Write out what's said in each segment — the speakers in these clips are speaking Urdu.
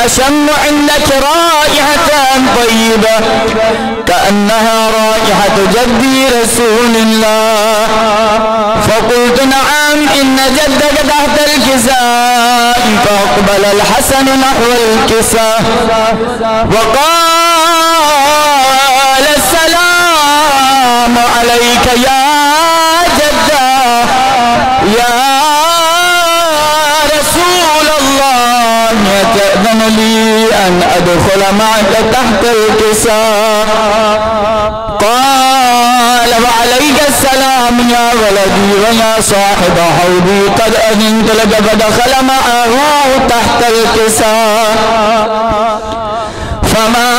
أشم عندك رائحة طيبة كأنها رائحة جدي رسول الله. فقلت نعم إن جدك تحت الكساء. فأقبل الحسن نحو الكساء وقال السلام عليك يا جدة يا رسول الله يتأذن لي أن أدخل معك تحت الكساء؟ قال وعليك السلام يا ولدي ويا صاحب حوضي قد أذنت لك. فدخل معه تحت الكساء فما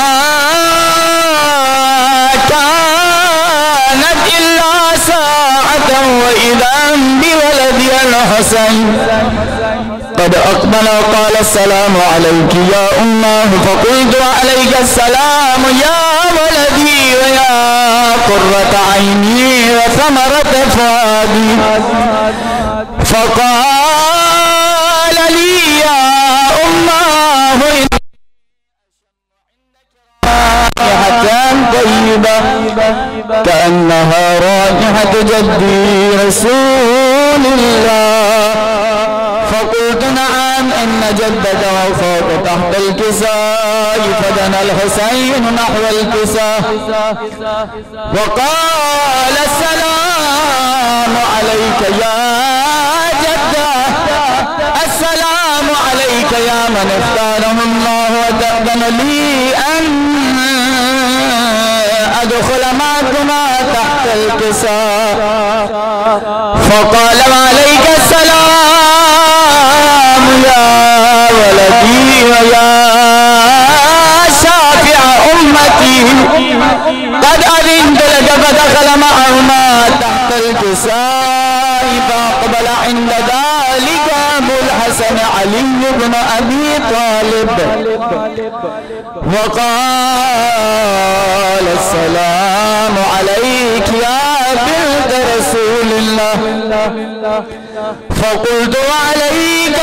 كانت إلا ساعة وإذا بولدي الحسن قد أقبل وقال السلام عليك يا أمه. فقلت وعليك السلام يا ولدي ويا قرة عيني وثمرة فؤادي. فقال لي يا أمه رائحة طيبة كأنها رائحة جدي رسول الله. فقلت نعم إن جدك وفاق تحت الكساء. فدنا الحسين نحو الكساء وقال السلام عليك يا جدة السلام عليك يا من اختاره الله وتأذن لي أن أدخل معكما تحت الكساء. فقال وعليك السلام يا ولدي ويا شافع أمتي قد أذنت لك. فدخل معهما تحت الكساء فأقبل عند ذلك أبو الحسن علي بن أبي طالب وقال السلام عليك يا بنت رسول الله. فقلت وعليك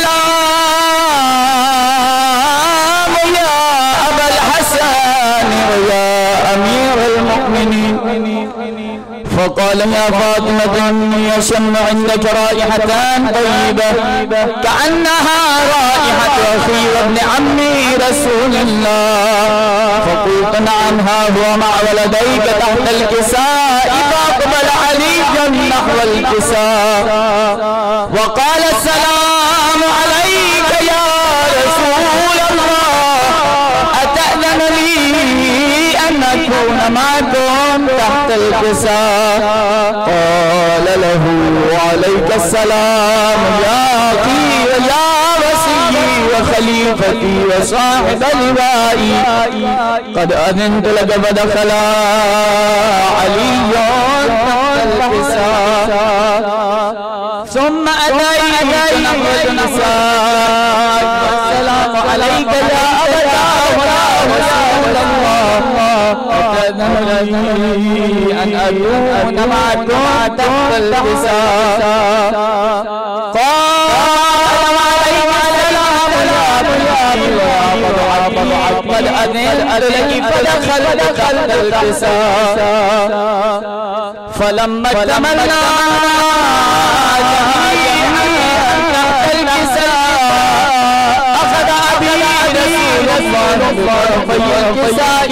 السلام يا أبا الحسن ويا أمير المؤمنين. فقال يا فاطمة إني أشم عندك رائحة طيبة كأنها رائحة أخي وابن عمي رسول الله. فقلت نعم ها هو مع ولديك تحت الكساء. فأقبل علي نحو الكساء وقال السلام عليك يا رسول الله أتأذن لي أن أكون معكم تحت الكساء؟ قال له وعليك السلام يا أخي ويا وسيي وخليفتي وصاحب لوائي قد أذنت لك. فدخل علي تحت الكساء ثم أتيت نحو النساء. السلام عليك يا أبا رسول الله أتأذن لي أن أكون معكم تحت الكساء؟ قال وعليك السلام يا أبا قد أذنت لك. فدخلت تحت الكساء فلما اكتملنا تحت الكساء أخذ أبي رسول الله طرفي الكساء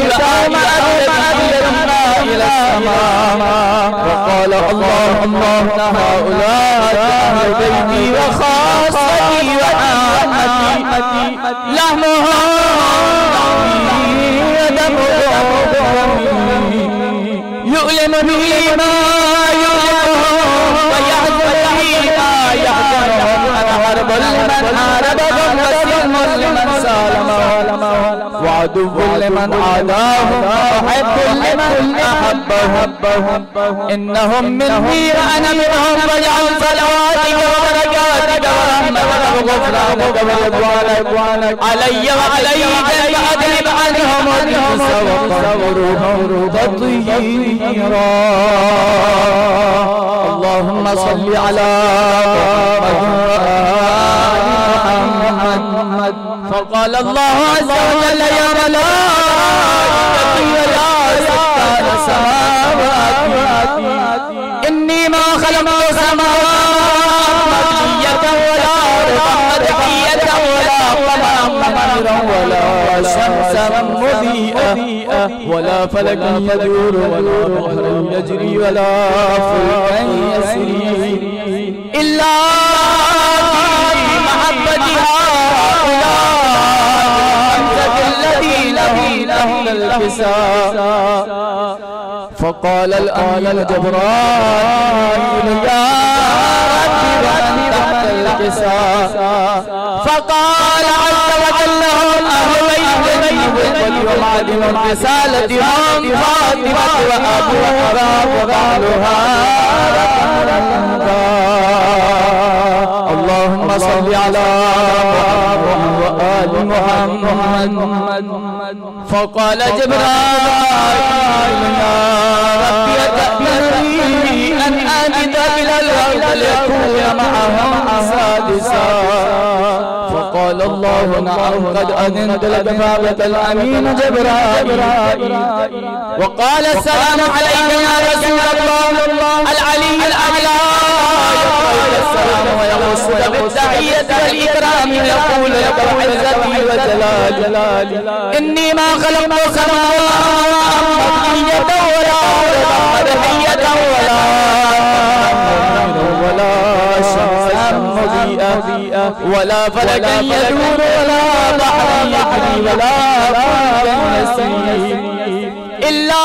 إلى السماء وقال اللهم هؤلاء أهل بيتي وخاصتي وعامتي لحمهم يؤلم به ما يؤلمهم ويحزن به ما يحزنهم. أنا حرب لمن حاربهم وسلم لمن سالمهم وعدو لمن عاداهم وحب لمن أحبهم. إنهم مني وأنا منهم. واجعل صلواتك وبركاتك ورحمتك وغفرانك ورضوانك علي وعليك فأذهب عنهم الرجس وطهرهم تطهيرا. اللهم صل على محمد محمد. فقال الله عز وجل يا ملائكتي ويا سكان سماواتي إني ما خلقت سماوات مبنية ولا أرضا مدحية ولا قمرا منيرا ولا شمسا مضيئة ولا فلكا يدور ولا بحرا يجري ولا فلكا يسري إلا بمحبة هؤلاء الذين لهم الكساء. فقال الآن جبرائيل يا رب ومن تحت الكساء. فقال عز وجل هم أهل بيت ومعلم الرسالة هم فاطمة وأبوها وبعلها. اللهم صل على محمد وآل محمد. فقال جبرائيل يا ربي أتأمرني أن أجد إلى الأرض ليكون معهم سادسا. فقال الله نعم قد أذنت لك فابت الأمين جبرائيل. وقال السلام عليك يا رسول الله العلي الأعلى السلام ويخصك بالتحية والإكرام يقول لك عزتي وجلالي إني ما خلقت سماوات مبنية ولا أرضا مدحية ولا شمسا مضيئة ولا فلكا يدور ولا بحرا يجري ولا فلكا يسري إلا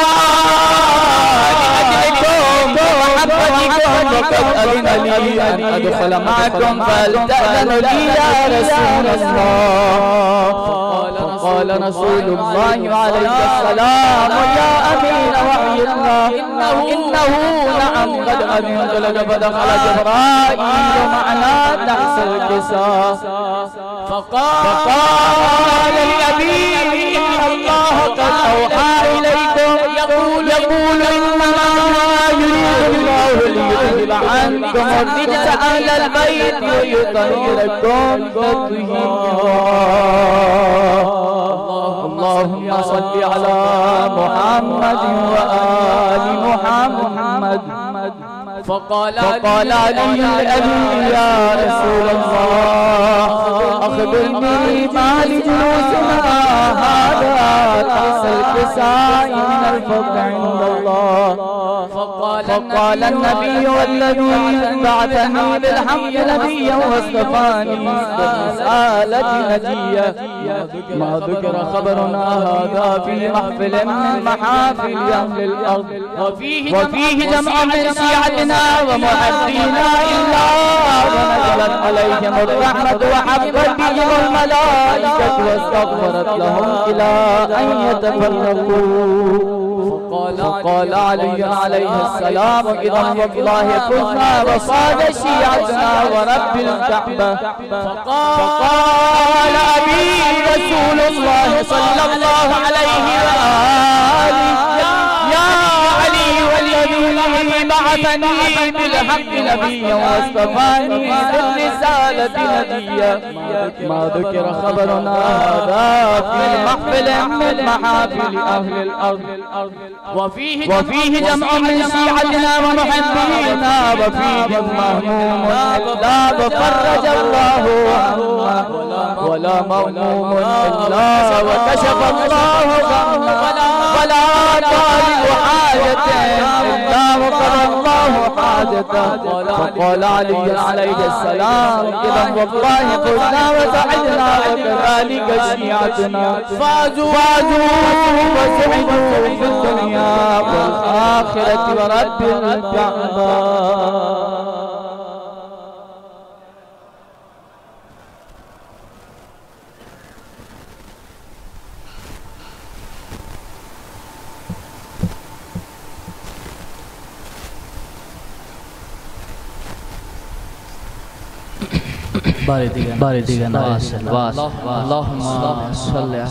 وقد أذن لي أن أدخل معكم فلتأذن لي يا رسول الله. فقال رسول الله عليه السلام يا أمين وحي الله إنه نعم قد أذنت لك. فدخل جبرائيل معنا تحت الكساء. فقال لأبي إن الله قد أوحى إليكم يقول إنما يريد الله ليذهب عنكم الرجس أهل البيت ويطهركم تطهيرا. اللهم صل على محمد وآل محمد. فقال علي الأبي يا رسول الله أخبرني ما لجلوسنا هذا تحت الكساء من الفضل عند الله. فقال النبي والذي بعثني بالحق نبيا واصطفاني برسالة نجية ما ذكر خبرنا هذا في محفل من محافل أهل الأرض وفيه جمع من شيعتنا ومحبينا إلا ونزلت عليهم الرحمة وحفت بهم الملائكة واستغفرت لهم إلى أن يتفرقوا. فقال علي عليه السلام إذا والله فزنا وصاد شيعتنا ورب الكعبة. فقال أبي رسول الله صلى الله عليه وآله يا علي والذي بعثني بالحق نبيا واصطفاني بالرسالة نبيا ما ذكر خبرنا هذا في محفل من محافل أهل الأرض وفيه جمع من شيعتنا ومحبينا وفيهم مهموم إلا فرج الله عنه ولا مهموم إلا وكشف الله عنه ولا طالب حاجة إلا وقضى الله حاجته. فقال علي عليه السلام إذا والله فزنا وسعدنا وكذلك شيعتنا فازوا وسعدوا في الدنيا والآخرة ورب الكعبة. باردگان واصل اللهم صل على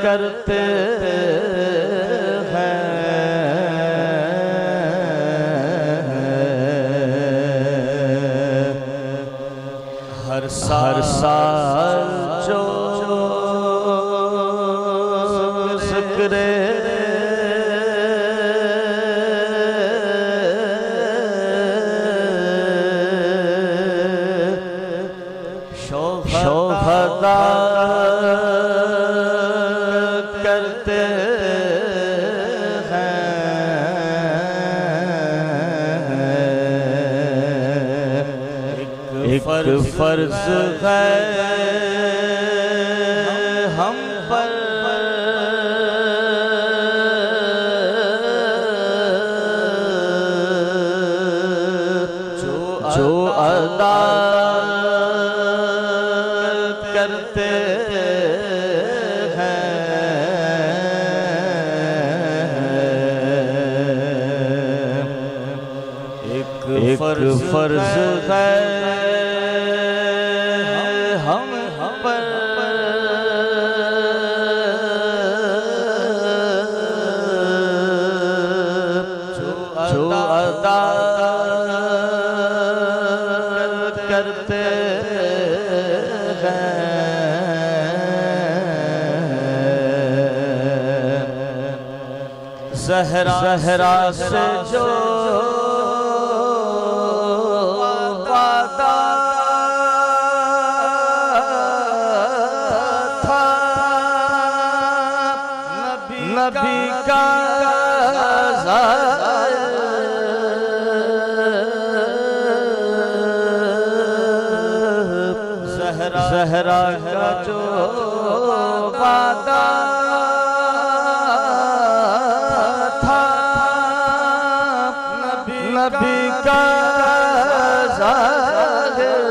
کرتے ہیں ہر سال جو ذکر کرتے ہیں ایک فرض ہے ہم پر جو ادا کرتے ہیں ایک فرض ہے ہم پر جو ادا کرتے ہیں زہرا سے جو وعدہ تھا نبی کا زہرا کا جو وعدہ تھا نبی کا ظاہر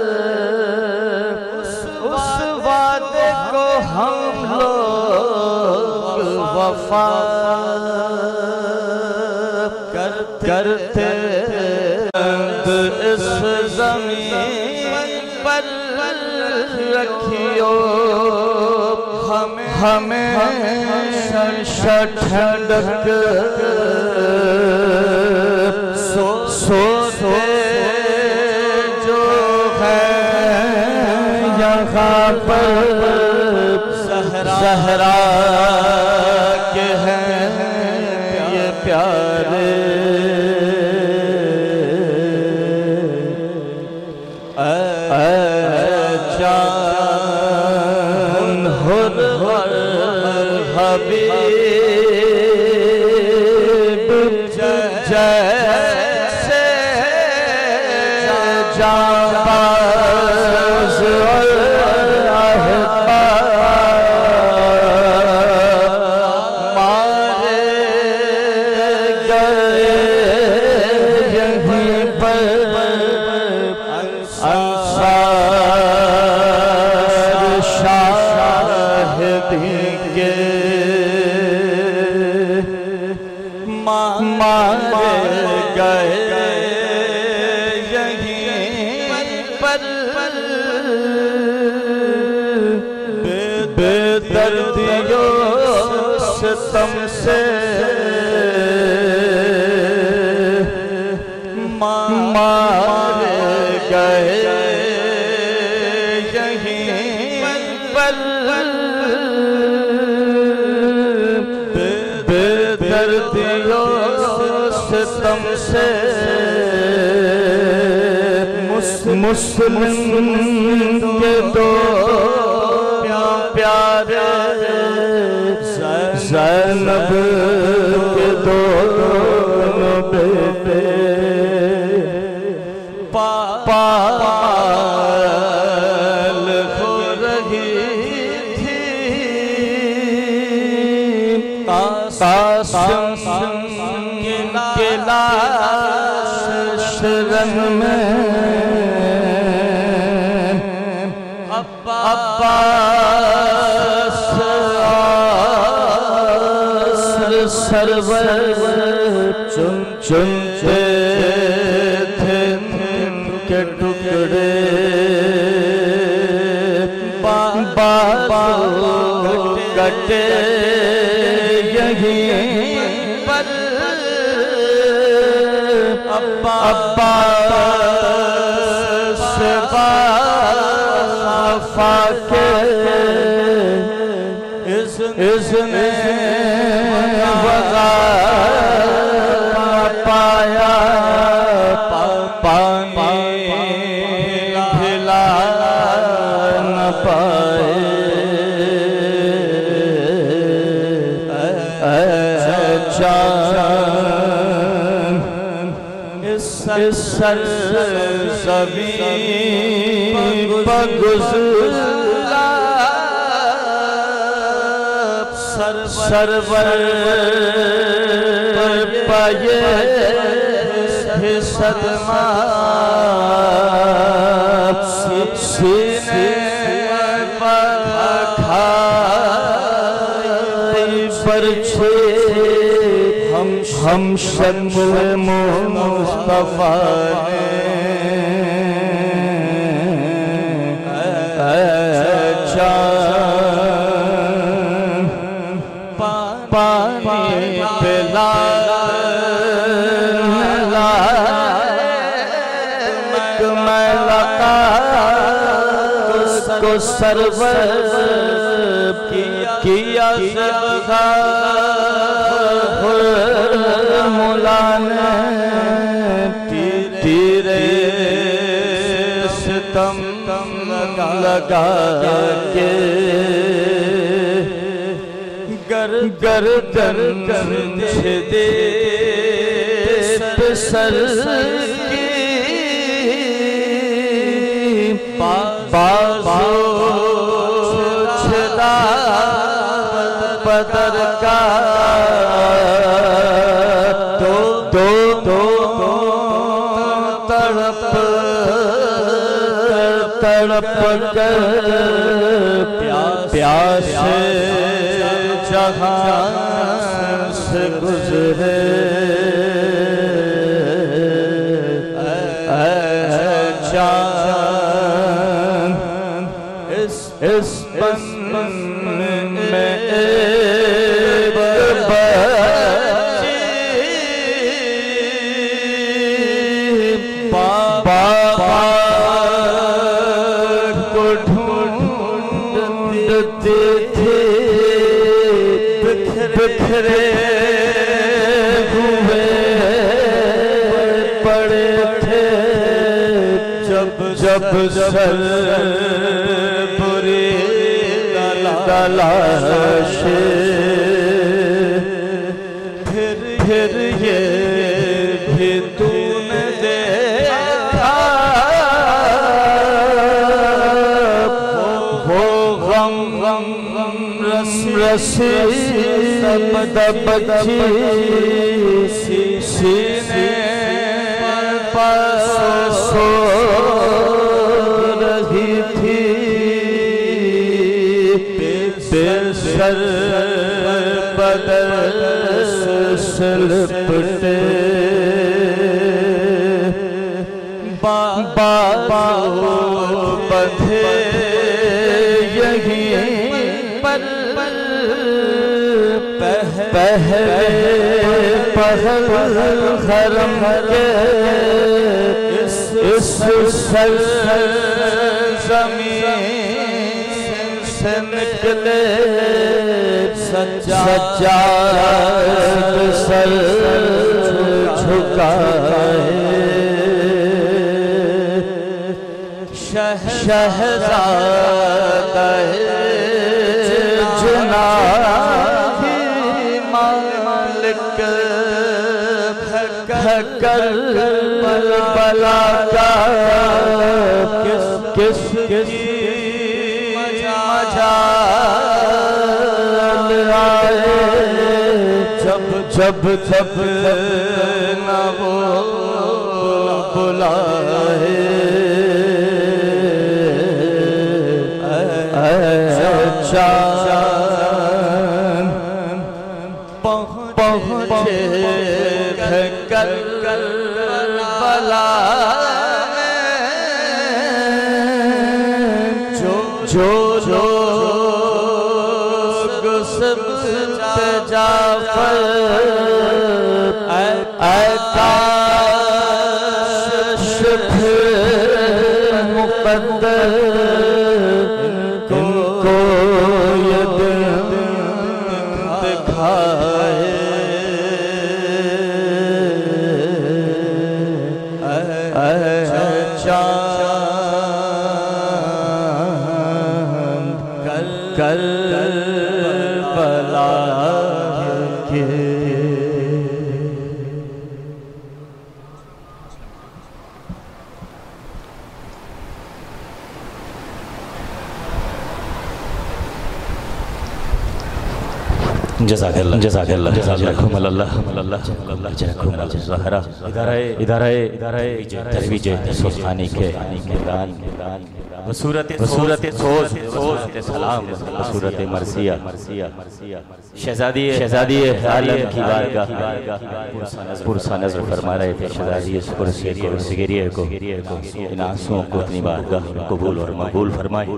اس وعدے کو ہم لوگ وفا کرتے اس زمین پر رکھیو ہمیں ٹھنڈک سوتے جو ہے یہاں پر زہرا کے ہیں یہ پیارے جان حر حبیب جیسے جانباز مارے گئے یہیں پر انصار شاہدی کے مارے گئے یہیں پر بے دردیوں ستم سے مارے گئے یہیں پر بے دردیوں ستم سے مسلم کے دو پیارے زینب کے دونوں بیٹے پال ہو رہی تھی قاسم کے لاش شرن میں عباس سرور چنتے تھے کے ٹکڑے بازو کٹے یہیں پر عباس وفا کے اذن وغا پایا پانی بھلا نہ پائے اس سرزمین پر گزرا سرور پائے صدمہ سینے پر کھائی برچھے ہم شکل مصطفیٰ پانی پلا میں لقا کو سرور کیا سبغا مولانا تیرے ستم لگا کے گردن چھدے سر کی بازو چھدا بدر کا تڑپ کر پیاس جہاں سے گزرے جان اس بن میں ایک بچی بابا کو ڈھونڈتی تھی بکھرے ہوئے پڑے تھے جب سر بری تلاش پھر یہ بھی تو نے دیکھا وہ غم رسی بچی سینے پر سو رہی تھی بے سر بدر سے لپٹے بازو بدھے یہیں پر پہل خرم کے اس سرزمین سے نکلے سجاد سر جھکائے شہزادہ جناحی مالک کربلا کا کس مجال آئے جب نہ وہ بلائے پہنچے کربلا جو لوگ سبت جعفر کاش پھر مقدر ان کو یہ دن دکھائے کربلا کے جزاک اللہ جزاک اللہ جزاکم اللہ جزاکم اللہ ادارہ ترویج سوزخانی کے بصورت سوز سلام بصورت مرثیہ شہزادی عالم کی بارگاہ پرسہ نظر فرما رہے تھے شہزادی سگریہ کو ان آنسوؤں کو اپنی بارگاہ قبول اور مقبول فرمائے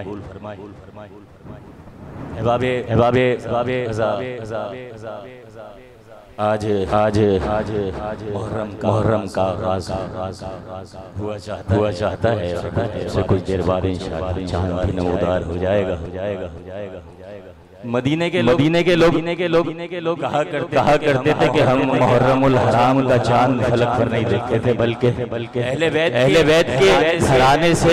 احباب آج محرم کا آغاز ہوا چاہتا ہے سے کچھ دیر بعد انشاءاللہ چاند بھی نمودار ہو جائے گا مدینے کے لوگ کہا کرتے تھے کہ ہم محرم الحرام کا چاند فلک پر نہیں دیکھتے تھے بلکہ اہل بیت کے گھرانے سے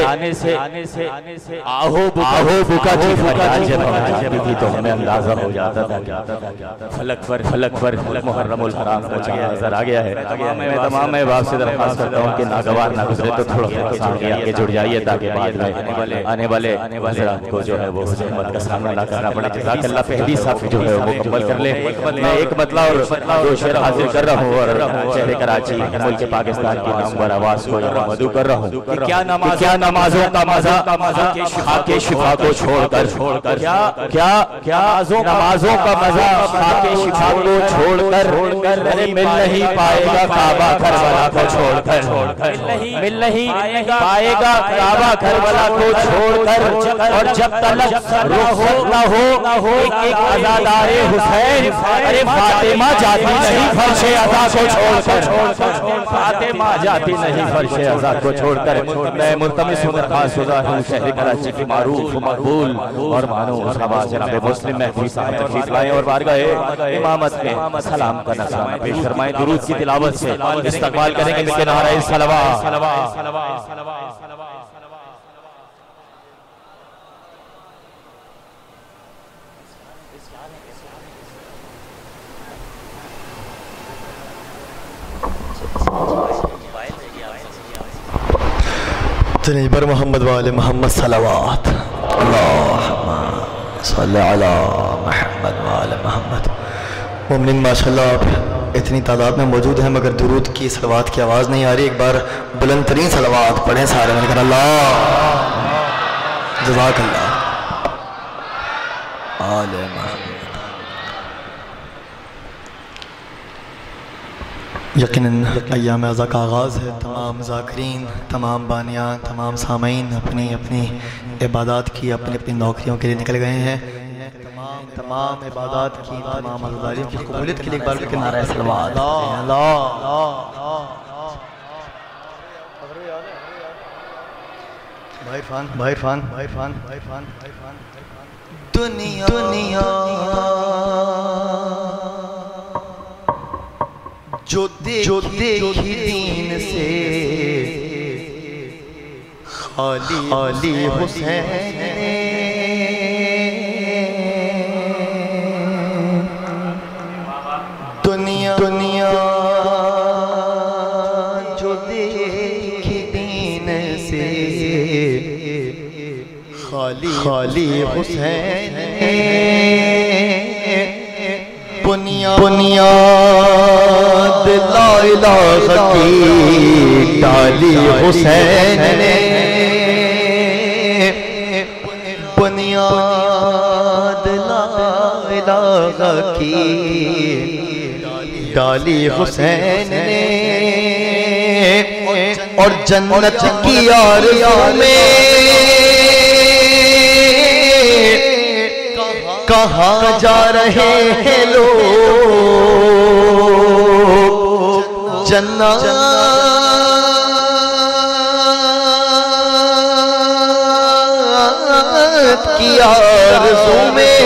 آہو بکا کی فریاد جب آتی تھی تو ہمیں اندازہ ہو جاتا تھا فلک پر محرم الحرام کا چاند نظر آ گیا ہے میں تمام احباب سے درخواست کرتا ہوں کہ ناگوار نہ گزرے تو تھوڑا آگے جڑ جائیے تاکہ بعد میں آنے والے حضرات کو جو ہے وہ زحمت کا سامنا نہ کرنا پڑے اللہ پہلی صف جو ہے وہ مکمل کر لے میں ایک مطلع اور دو شعر حاضر کر رہا ہوں اور شہر کراچی ملک پاکستان کی نامور آواز کو یہاں مدعو کر رہا ہوں کیا نمازوں کا مزہ خاک شفا کو چھوڑ کر کیا نمازوں کا مزہ خاک شفا کو چھوڑ کر مل نہیں پائے گا کعبہ کربلا کو چھوڑ کر مل نہیں پائے گا کعبہ کربلا کو چھوڑ کر اور جب تلک رخصت نہ ہو ایک عزادار حسین ارے فاطمہ جاتی نہیں فرش عزا کو چھوڑ کر فاطمہ جاتی نہیں فرش عزا کو چھوڑ کر میں ملتمس ہوں درخواست گزار ہوں شہر کراچی کی معروف مقبول اور مانو صحابہ جناب مسلم مہدی صاحب تشریف لائیں اور بارگاہ امامت میں سلام کا نذرانہ پیش فرمائیں درود کی تلاوت سے استقبال کریں گے کہ نعرہ صلوات جنیبر محمد وآل محمد صلوات اللہم صلی علی محمد وآل محمد مومنین ماشاءاللہ آپ اتنی تعداد میں موجود ہیں مگر درود کی صلوات کی آواز نہیں آ رہی ایک بار بلند ترین صلوات پڑھیں سارے میں نے کہا اللہ جزاک اللہ آل محمد یقیناً ایام اعزا کا آغاز ہے تمام ذاکرین تمام بانیان تمام سامعین اپنی اپنی عبادات کی اپنی اپنی نوکریوں کے لیے نکل گئے ہیں تمام عبادات کی تمام عزاداریوں کی قبولیت کے لیے ایک بار کے نعرہ صلوات بھائی فان دنیا جو دیکھی دین سے خالی حسین دنیا جو دیکھی دین سے خالی حسین بنیاد لا الہ کی ڈالی حسین نے بنیاد لا الہ کی ڈالی حسین نے اور جنت کی آرزو میں کہاں جا رہے ہیں لوگ جنت کی آرزو میں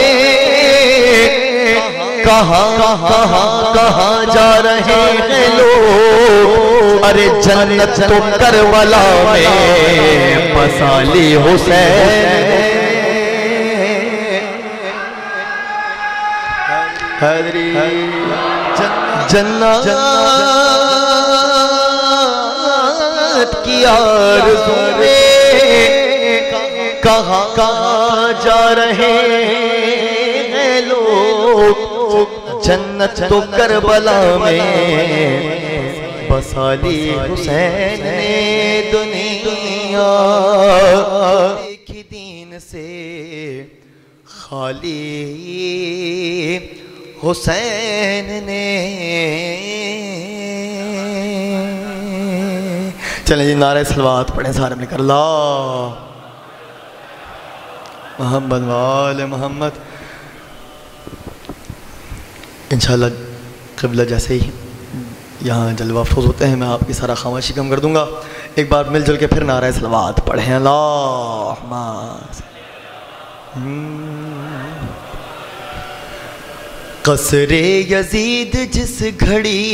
کہاں جا رہے ہیں لوگ ارے جنت تو کربلا میں مسالی حسین جنت کی آرزو میں کہاں جا رہے ہیں لوگ جنت تو کربلا میں بسالی حسین نے دنیا دیکھی دین سے خالی حسین نے چلیں جی نعرہ صلوات پڑھیں سارے مل کر اللہ محمد وآل محمد انشاءاللہ قبلہ جیسے ہی یہاں جلوہ افروز ہوتے ہیں میں آپ کی سارا خاموشی کم کر دوں گا ایک بار مل جل کے پھر نعرہ صلوات پڑھیں اللہم قصر یزید جس گھڑی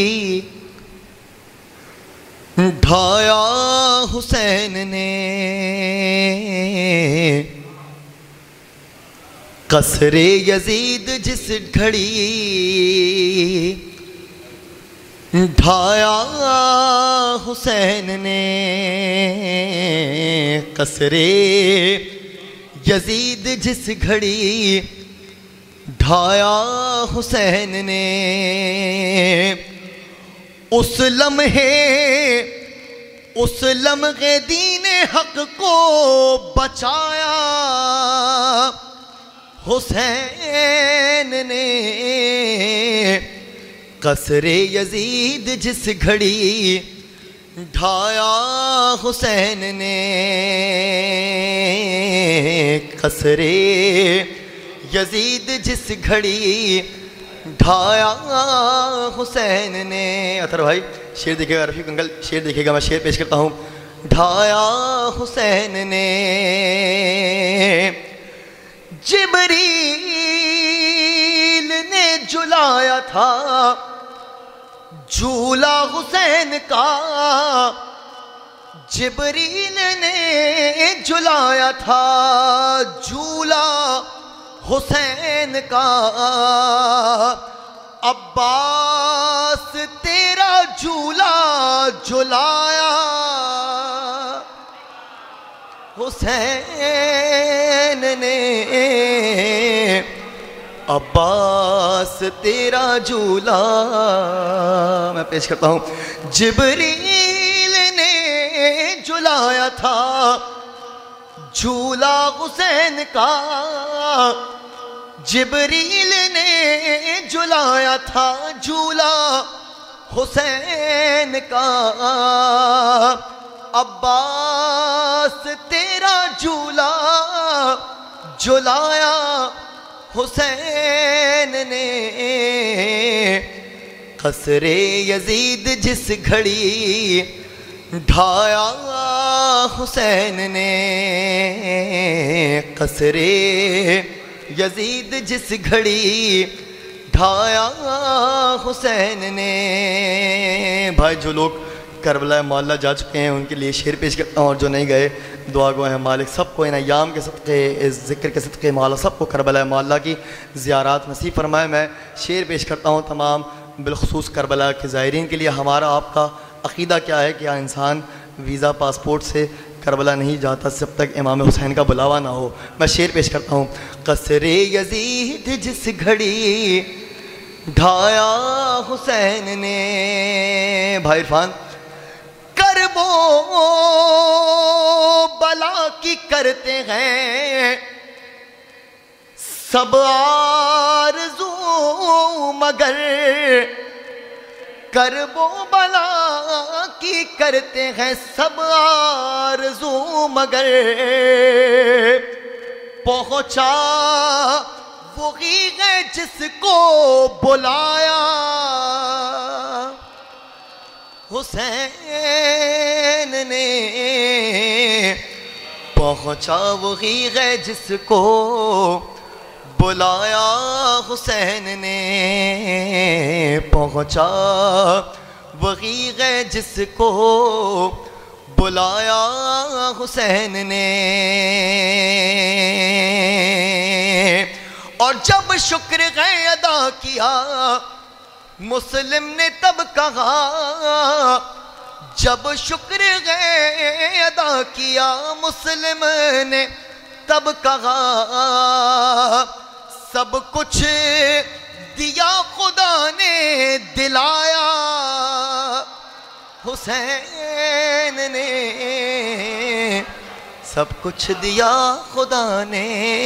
ڈھایا حسین نے قصر یزید جس گھڑی ڈھایا حسین نے قصر یزید جس گھڑی ڈھایا حسین نے اس لمحے دین حق کو بچایا حسین نے قصر یزید جس گھڑی ڈھایا حسین نے قصر یزید جس گھڑی ڈھایا حسین نے اطہر بھائی شعر دیکھے گا رفیق انکل شعر دیکھے گا میں شعر پیش کرتا ہوں ڈھایا حسین نے جبریل نے جلایا تھا جھولا حسین کا جبریل نے جلایا تھا جھولا حسین کا عباس تیرا جھولا جھلایا حسین نے عباس تیرا جھولا میں پیش کرتا ہوں جبریل نے جھلایا تھا جھولا حسین کا جبریل نے جھلایا تھا جھولا حسین کا عباس تیرا جھولا جھلایا حسین نے قصر یزید جس گھڑی ڈھایا حسین نے قصر یزید جس گھڑی ڈھایا حسین نے بھائی جو لوگ کربلا معلیٰ جا چکے ہیں ان کے لیے شعر پیش کرتا ہوں اور جو نہیں گئے دعا گو ہیں مالک سب کو ان ایام کے صدقے اس ذکر کے صدقے مولا سب کو کربلا معلیٰ کی زیارات نصیب فرمائے میں شعر پیش کرتا ہوں تمام بالخصوص کربلا کے زائرین کے لیے ہمارا آپ کا عقیدہ کیا ہے کہ انسان ویزا پاسپورٹ سے کربلا نہیں جاتا جب تک امام حسین کا بلاوا نہ ہو میں شعر پیش کرتا ہوں قصر یزید جس گھڑی ڈھایا حسین نے بھائی عرفان کرب و بلا کی کرتے ہیں سب آرزو مگر کرب و بلا کی کرتے ہیں سب آرزو مگر پہنچا وہی ہے جس کو بلایا حسین نے، پہنچا وہی ہے جس کو بلایا حسین نے، پہنچا وہی ہے جس کو بلایا حسین نے۔ اور جب شکر ہے ادا کیا مسلم نے تب کہا، جب شکر ہے ادا کیا مسلم نے تب کہا، سب کچھ دیا خدا نے دلایا حسین نے، سب کچھ دیا خدا نے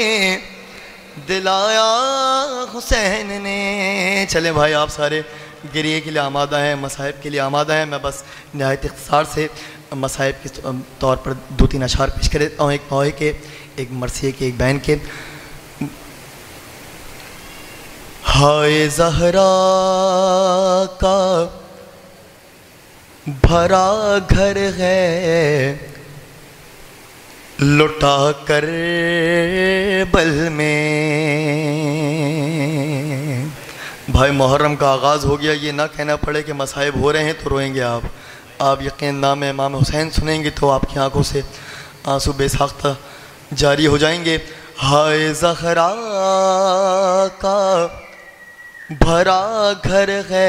دلایا حسین نے۔ چلیں بھائی آپ سارے گریے کے لیے آمادہ ہیں، مصائب کے لیے آمادہ ہیں۔ میں بس نہایت اختصار سے مصائب کے طور پر 2-3 اشعار پیش کر دیتا ہوں، ایک نوحے کے، ایک مرثیے کے، ایک بین کے۔ ہائے زہرا کا بھرا گھر ہے، لٹا کر بل میں۔ بھائی محرم کا آغاز ہو گیا، یہ نہ کہنا پڑے کہ مصائب ہو رہے ہیں تو روئیں گے آپ یقین نام امام حسین سنیں گے تو آپ کی آنکھوں سے آنسو بے ساختہ جاری ہو جائیں گے۔ ہائے زہرا کا بھرا گھر ہے،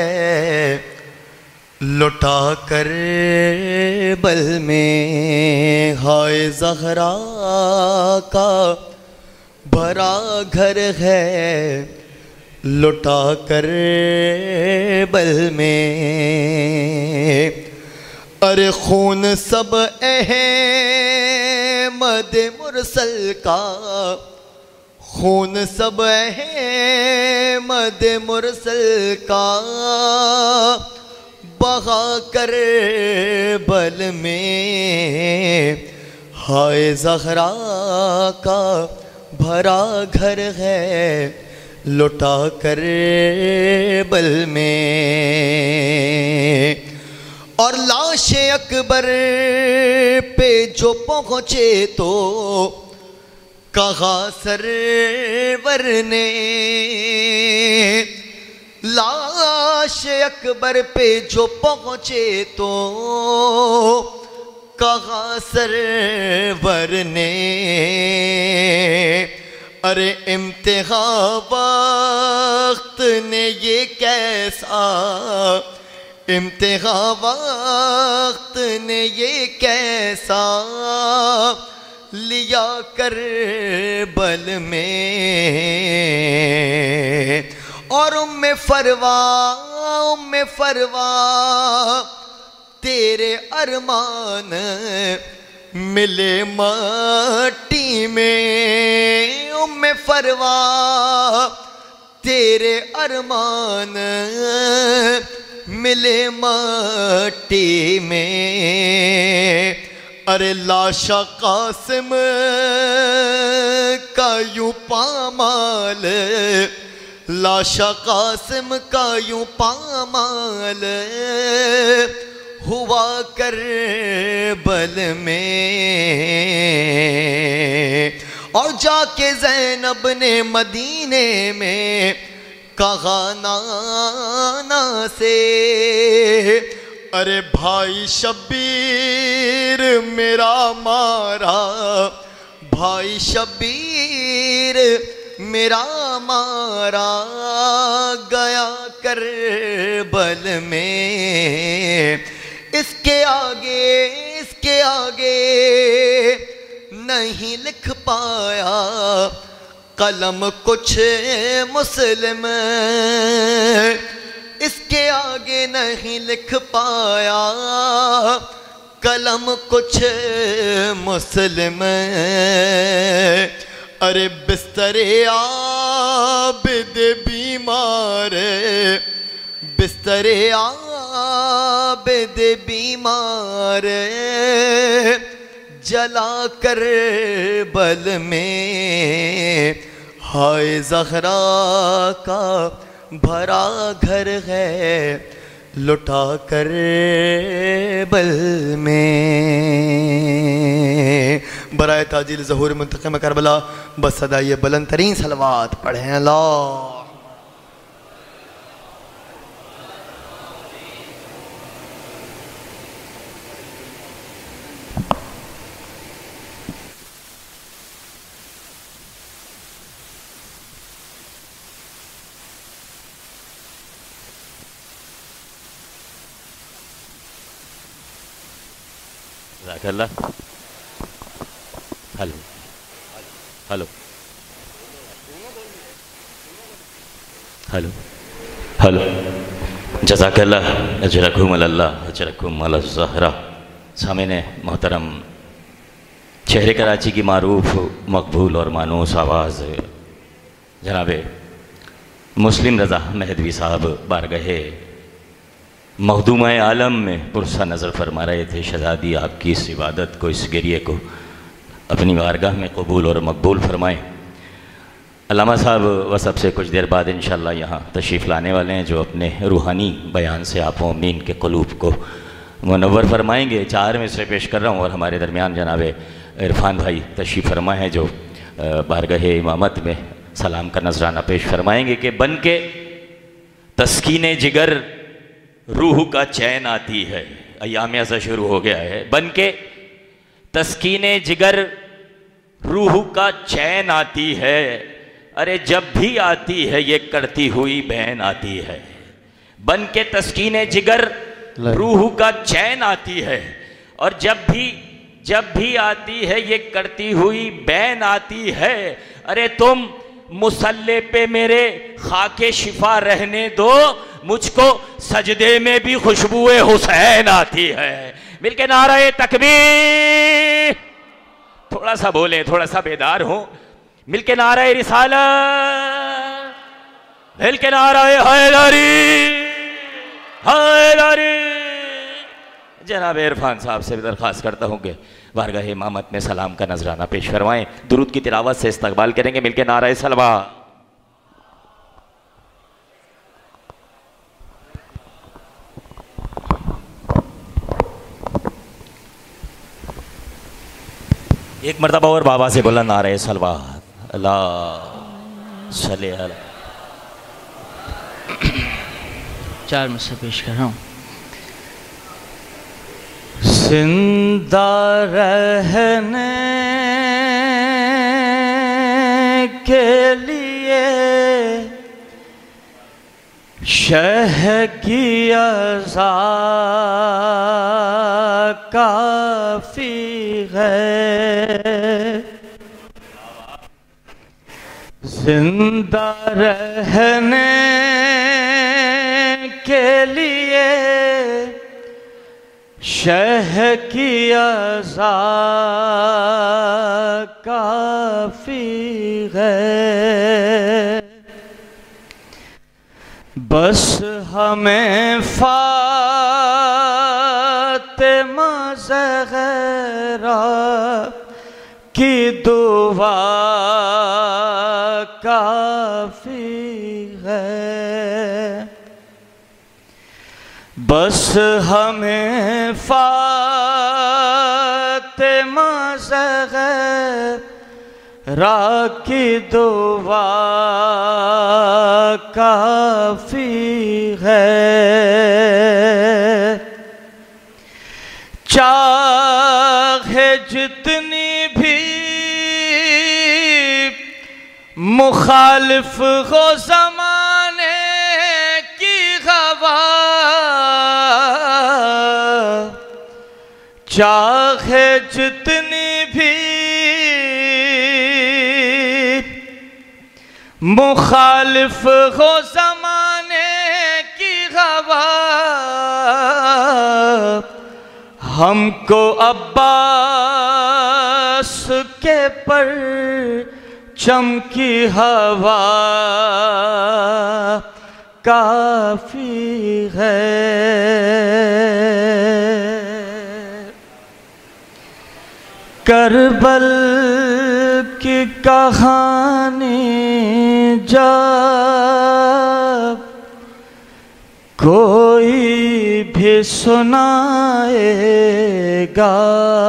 لٹا کر بل میں۔ ہائے زہرا کا بھرا گھر ہے، لٹا کر بل میں۔ ارے خون سب احمد مرسل کا، خون سب احمد مرسل کا بہا کر بل میں۔ ہائے زہرا کا بھرا گھر ہے، لٹا کر بل میں۔ اور لاش اکبر پہ جو پہنچے تو کہا سرور نے، لاش اکبر پہ جو پہنچے تو کہا سرور نے، ارے امتحان وقت نے یہ کیسا، امتحان وقت نے یہ کیسا لیا کربل میں۔ اور ام فروا تیرے ارمان ملے مٹی میں، ام فروا تیرے ارمان ملے مٹی میں۔ ارے لاشا قاسم کا یوں پامال، لاشا قاسم کا یوں پامال ہوا کربل میں۔ اور جا کے زینب نے مدینے میں کہا نانا سے، ارے بھائی شبیر میرا مارا، بھائی شبیر میرا مارا گیا کربل میں۔ اس کے آگے نہیں لکھ پایا قلم کچھ مسلم، اس کے آگے نہیں لکھ پایا قلم کچھ مسلم۔ ارے بستر عابد بیمار، بستر عابد بیمار جلا کربل میں۔ ہائے زہرا کا بھرا گھر ہے لٹا کر بل میں، برائے تاجیل ظہور منتقم کربلا بس صدای بلند ترین صلوات پڑھیں اللہ۔ جزاک اللہ۔ ہلو ہلو ہلو ہلو جزاک اللہ، اجرکم اللہ، اجرکم علی الزہرا۔ سامعین محترم، شہر کراچی کی معروف مقبول اور مانوس آواز جناب مسلم رضا مہدوی صاحب بارگاہ مخدومہ عالم میں پرسہ نظر فرما رہے تھے۔ شہزادی آپ کی اس عبادت کو، اس گریے کو اپنی بارگاہ میں قبول اور مقبول فرمائیں۔ علامہ صاحب وصف سے کچھ دیر بعد انشاءاللہ یہاں تشریف لانے والے ہیں، جو اپنے روحانی بیان سے آپ مومنین کے قلوب کو منور فرمائیں گے۔ 4 میں سے پیش کر رہا ہوں، اور ہمارے درمیان جناب عرفان بھائی تشریف فرما ہے، جو بارگاہ امامت میں سلام کا نذرانہ پیش فرمائیں گے کہ بن کے تسکین جگر روح کا چین آتی ہے۔ ایام ازا شروع ہو گیا ہے۔ بن کے تسکین جگر روح کا چین آتی ہے، ارے جب بھی آتی ہے یہ کرتی ہوئی بین آتی ہے۔ بن کے تسکین جگر روح کا چین آتی ہے، اور جب بھی آتی ہے یہ کرتی ہوئی بین آتی ہے۔ ارے تم مسلح پہ میرے خاک شفا رہنے دو، مجھ کو سجدے میں بھی خوشبو حسین آتی ہے۔ مل کے نعرہ تکبیر، تھوڑا سا بولیں، تھوڑا سا بیدار ہوں۔ مل کے نعرہ رسالت، مل کے نعرہ حیدری حیدری۔ جناب عرفان صاحب سے درخواست کرتا ہوں کہ بارگاہ امامت میں سلام کا نذرانہ پیش فرمائیں، درود کی تلاوت سے استقبال کریں گے۔ مل کے نعرہ صلوات۔ ایک مرتبہ اور بابا سے بولا نعرہ صلوات، اللہ صلی اللہ۔ 4 میں سے پیش کر رہا ہوں۔ زندہ رہنے کے لیے شہ کی عزا کافی ہے، زندہ رہنے کے لیے شہ کی عزا کافی ہے، بس ہمیں فاطمہ زہرا کی دعا کافی ہے، بس ہمیں فاطمہ زہرا کی دعا کافی ہے، چاہے جتنی بھی مخالف ہو زمانے کی ہوا، چاہے جتنی بھی مخالف ہو زمانے کی ہوا، ہم کو عباس کے پرچم کی ہوا کافی ہے، کربل کی کہانی جب کوئی بھی سنائے گا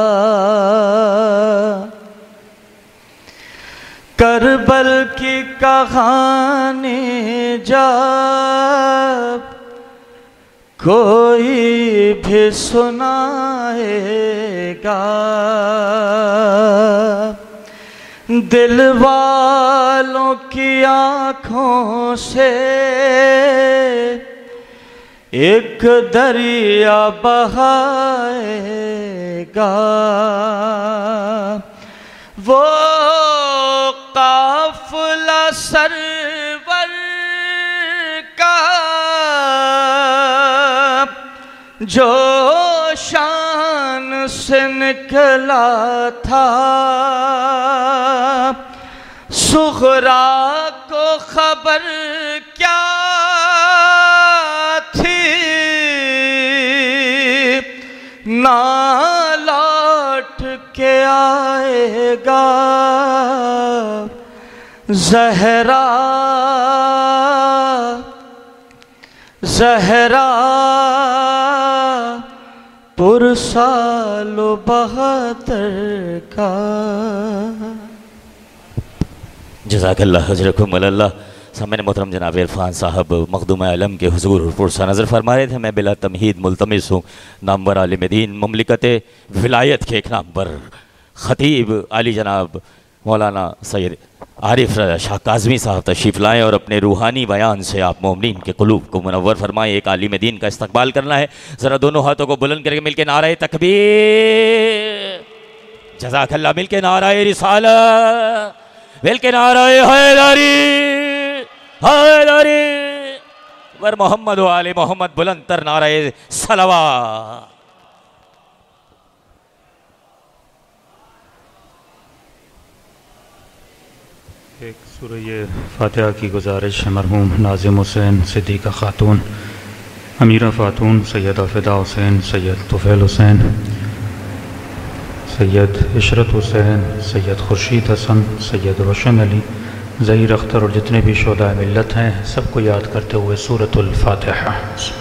کربل کی کہانی جب کوئی بھی سنائے گا دل والوں کی آنکھوں سے ایک دریا بہائے گا وہ قافلہ سرور کا جو شان سے نکلا تھا صغرا کو خبر کیا تھی نہ لوٹ کے آئے گا زہرا زہرا پرسال و بہتر کا جزاک اللہ حجرکم اللہ۔ سامعین محترم جناب عرفان صاحب مخدوم عالم کے حضور پرسہ نظر فرما رہے تھے۔ میں بلا تمہید ملتمس ہوں نامور عالم دین مملکت ولایت کے ایک نامور خطیب علی جناب مولانا سید عارف رضا شاہ کاظمی صاحب تشریف لائیں اور اپنے روحانی بیان سے آپ مومنین کے قلوب کو منور فرمائیں۔ ایک عالم دین کا استقبال کرنا ہے، ذرا دونوں ہاتھوں کو بلند کر کے مل کے نعرہ تکبیر، جزاک اللہ، مل کے نعرہ رسالت، مل کے نعرہ حیدری حیدری ور محمد و آل محمد، بلند تر نعرہ صلوات۔ ایک سورہ فاتحہ کی گزارش ہے۔ مرحوم ناظم حسین، صدیقہ خاتون، امیرہ خاتون، سیدہ فدا حسین، سید طفیل حسین، سید عشرت حسین، سید خورشید حسن، سید روشن علی، ظہیر اختر اور جتنے بھی شہداء ملت ہیں سب کو یاد کرتے ہوئے سورۃ الفاتحہ۔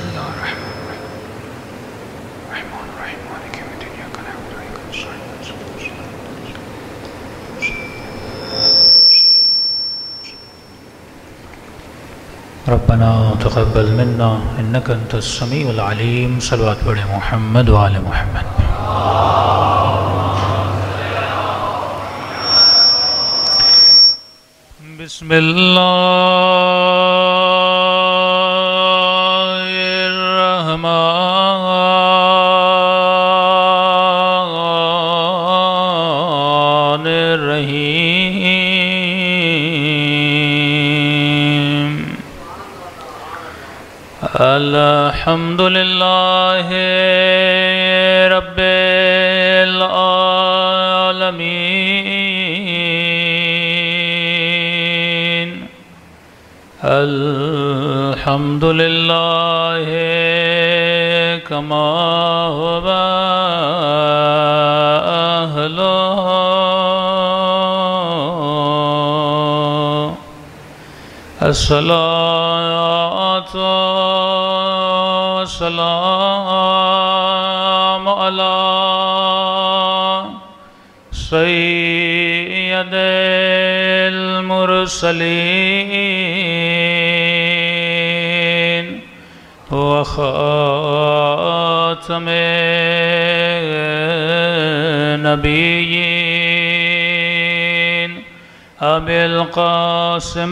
ربنا تقبل منا انك انت السمیع العلیم۔ صلوات پڑھیں محمد و آل محمد۔ بسم اللہ الرحمن الرحیم۔ الحمد للہ رب العالمین۔ الحمد للہ کما هو اہلہ۔ الصلاۃ والسلام علی سید المرسلین وخاتم نبیین ابی القاسم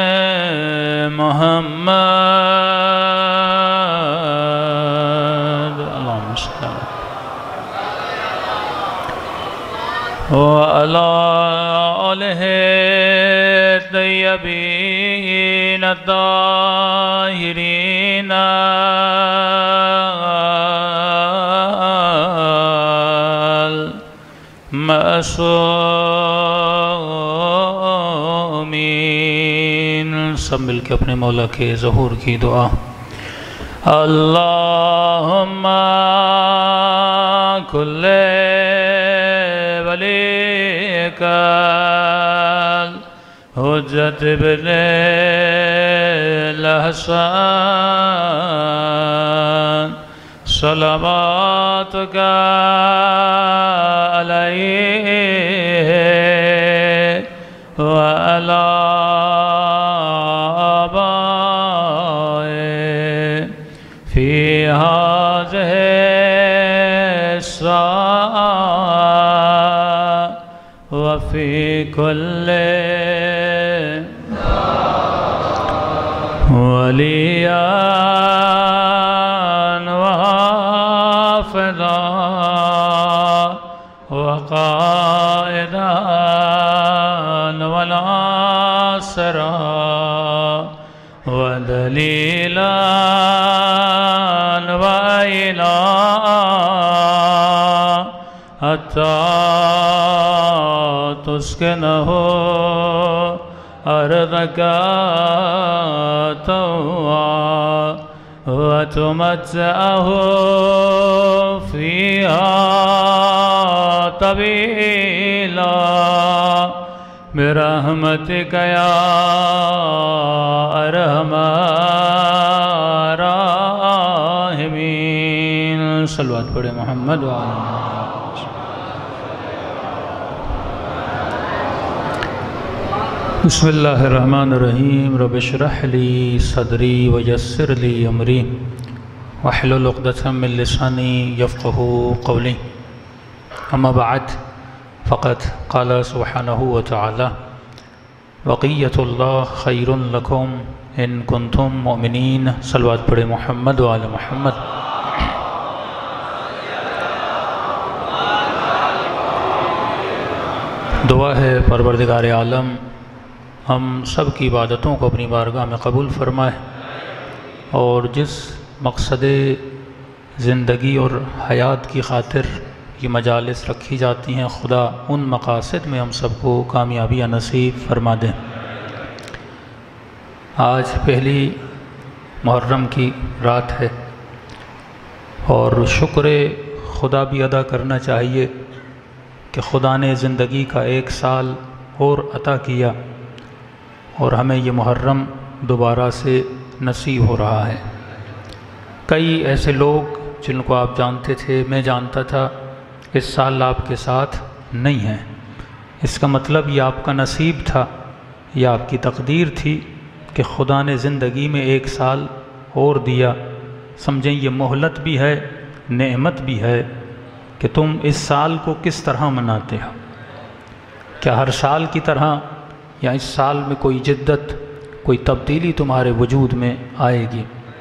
محمد اللہم صلی اللہ وعلی آلہ الطیبین الطاہرین المعصومین۔ سب مل کے اپنے مولا کے ظہور کی دعا۔ اللہم کل ولیک حجت ابن الحسن صلواتک علیہ وعلی آبائه فی هذه الساعة وفی کل ولیا وحافظا وقائدا وناصرا ودلیلا وإلها حتى تسكنه أرضك طوعا وتمتعه فيها طويلا برحمتك يا أرحم الراحمين صلوات پڑھے محمد وعلى بسم اللہ الرحمن الرحیم رب اشرح لی صدری ویسر لی امری واحلل عقدۃ من لسانی یفقهوا قولی اما بعد فقد قال سبحانہ وتعالی بقیۃ اللہ خیر لکم ان کنتم مؤمنین صلوات پڑھے محمد وعلی محمد دعا ہے پروردگار عالم ہم سب کی عبادتوں کو اپنی بارگاہ میں قبول فرمائے اور جس مقصد زندگی اور حیات کی خاطر یہ مجالس رکھی جاتی ہیں خدا ان مقاصد میں ہم سب کو کامیابیاں نصیب فرما دیں۔ آج پہلی محرم کی رات ہے اور شکر خدا بھی ادا کرنا چاہیے کہ خدا نے زندگی کا ایک سال اور عطا کیا اور ہمیں یہ محرم دوبارہ سے نصیب ہو رہا ہے۔ کئی ایسے لوگ جن کو آپ جانتے تھے، میں جانتا تھا، اس سال آپ کے ساتھ نہیں ہیں۔ اس کا مطلب یہ آپ کا نصیب تھا، یہ آپ کی تقدیر تھی کہ خدا نے زندگی میں ایک سال اور دیا۔ سمجھیں یہ مہلت بھی ہے، نعمت بھی ہے کہ تم اس سال کو کس طرح مناتے ہو۔ کیا ہر سال کی طرح یا اس سال میں کوئی جدت، کوئی تبدیلی تمہارے وجود میں آئے گی؟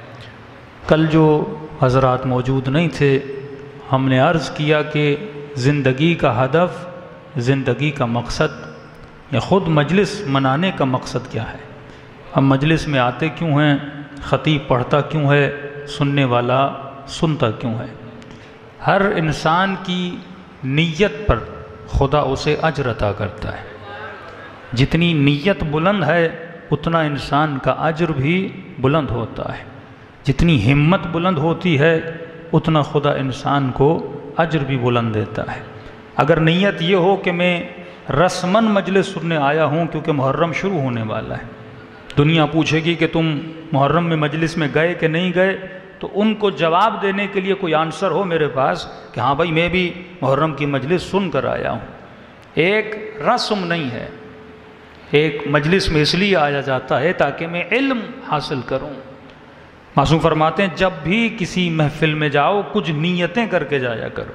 کل جو حضرات موجود نہیں تھے، ہم نے عرض کیا کہ زندگی کا ہدف، زندگی کا مقصد یا خود مجلس منانے کا مقصد کیا ہے؟ ہم مجلس میں آتے کیوں ہیں؟ خطیب پڑھتا کیوں ہے؟ سننے والا سنتا کیوں ہے؟ ہر انسان کی نیت پر خدا اسے اجر عطا کرتا ہے۔ جتنی نیت بلند ہے اتنا انسان کا اجر بھی بلند ہوتا ہے، جتنی ہمت بلند ہوتی ہے اتنا خدا انسان کو اجر بھی بلند دیتا ہے۔ اگر نیت یہ ہو کہ میں رسماً مجلس سننے آیا ہوں کیونکہ محرم شروع ہونے والا ہے، دنیا پوچھے گی کہ تم محرم میں مجلس میں گئے کہ نہیں گئے، تو ان کو جواب دینے کے لیے کوئی آنسر ہو میرے پاس کہ ہاں بھائی میں بھی محرم کی مجلس سن کر آیا ہوں۔ ایک رسم نہیں ہے، ایک مجلس میں اس لیے آیا جاتا ہے تاکہ میں علم حاصل کروں۔ معصوم فرماتے ہیں جب بھی کسی محفل میں جاؤ کچھ نیتیں کر کے جایا کرو۔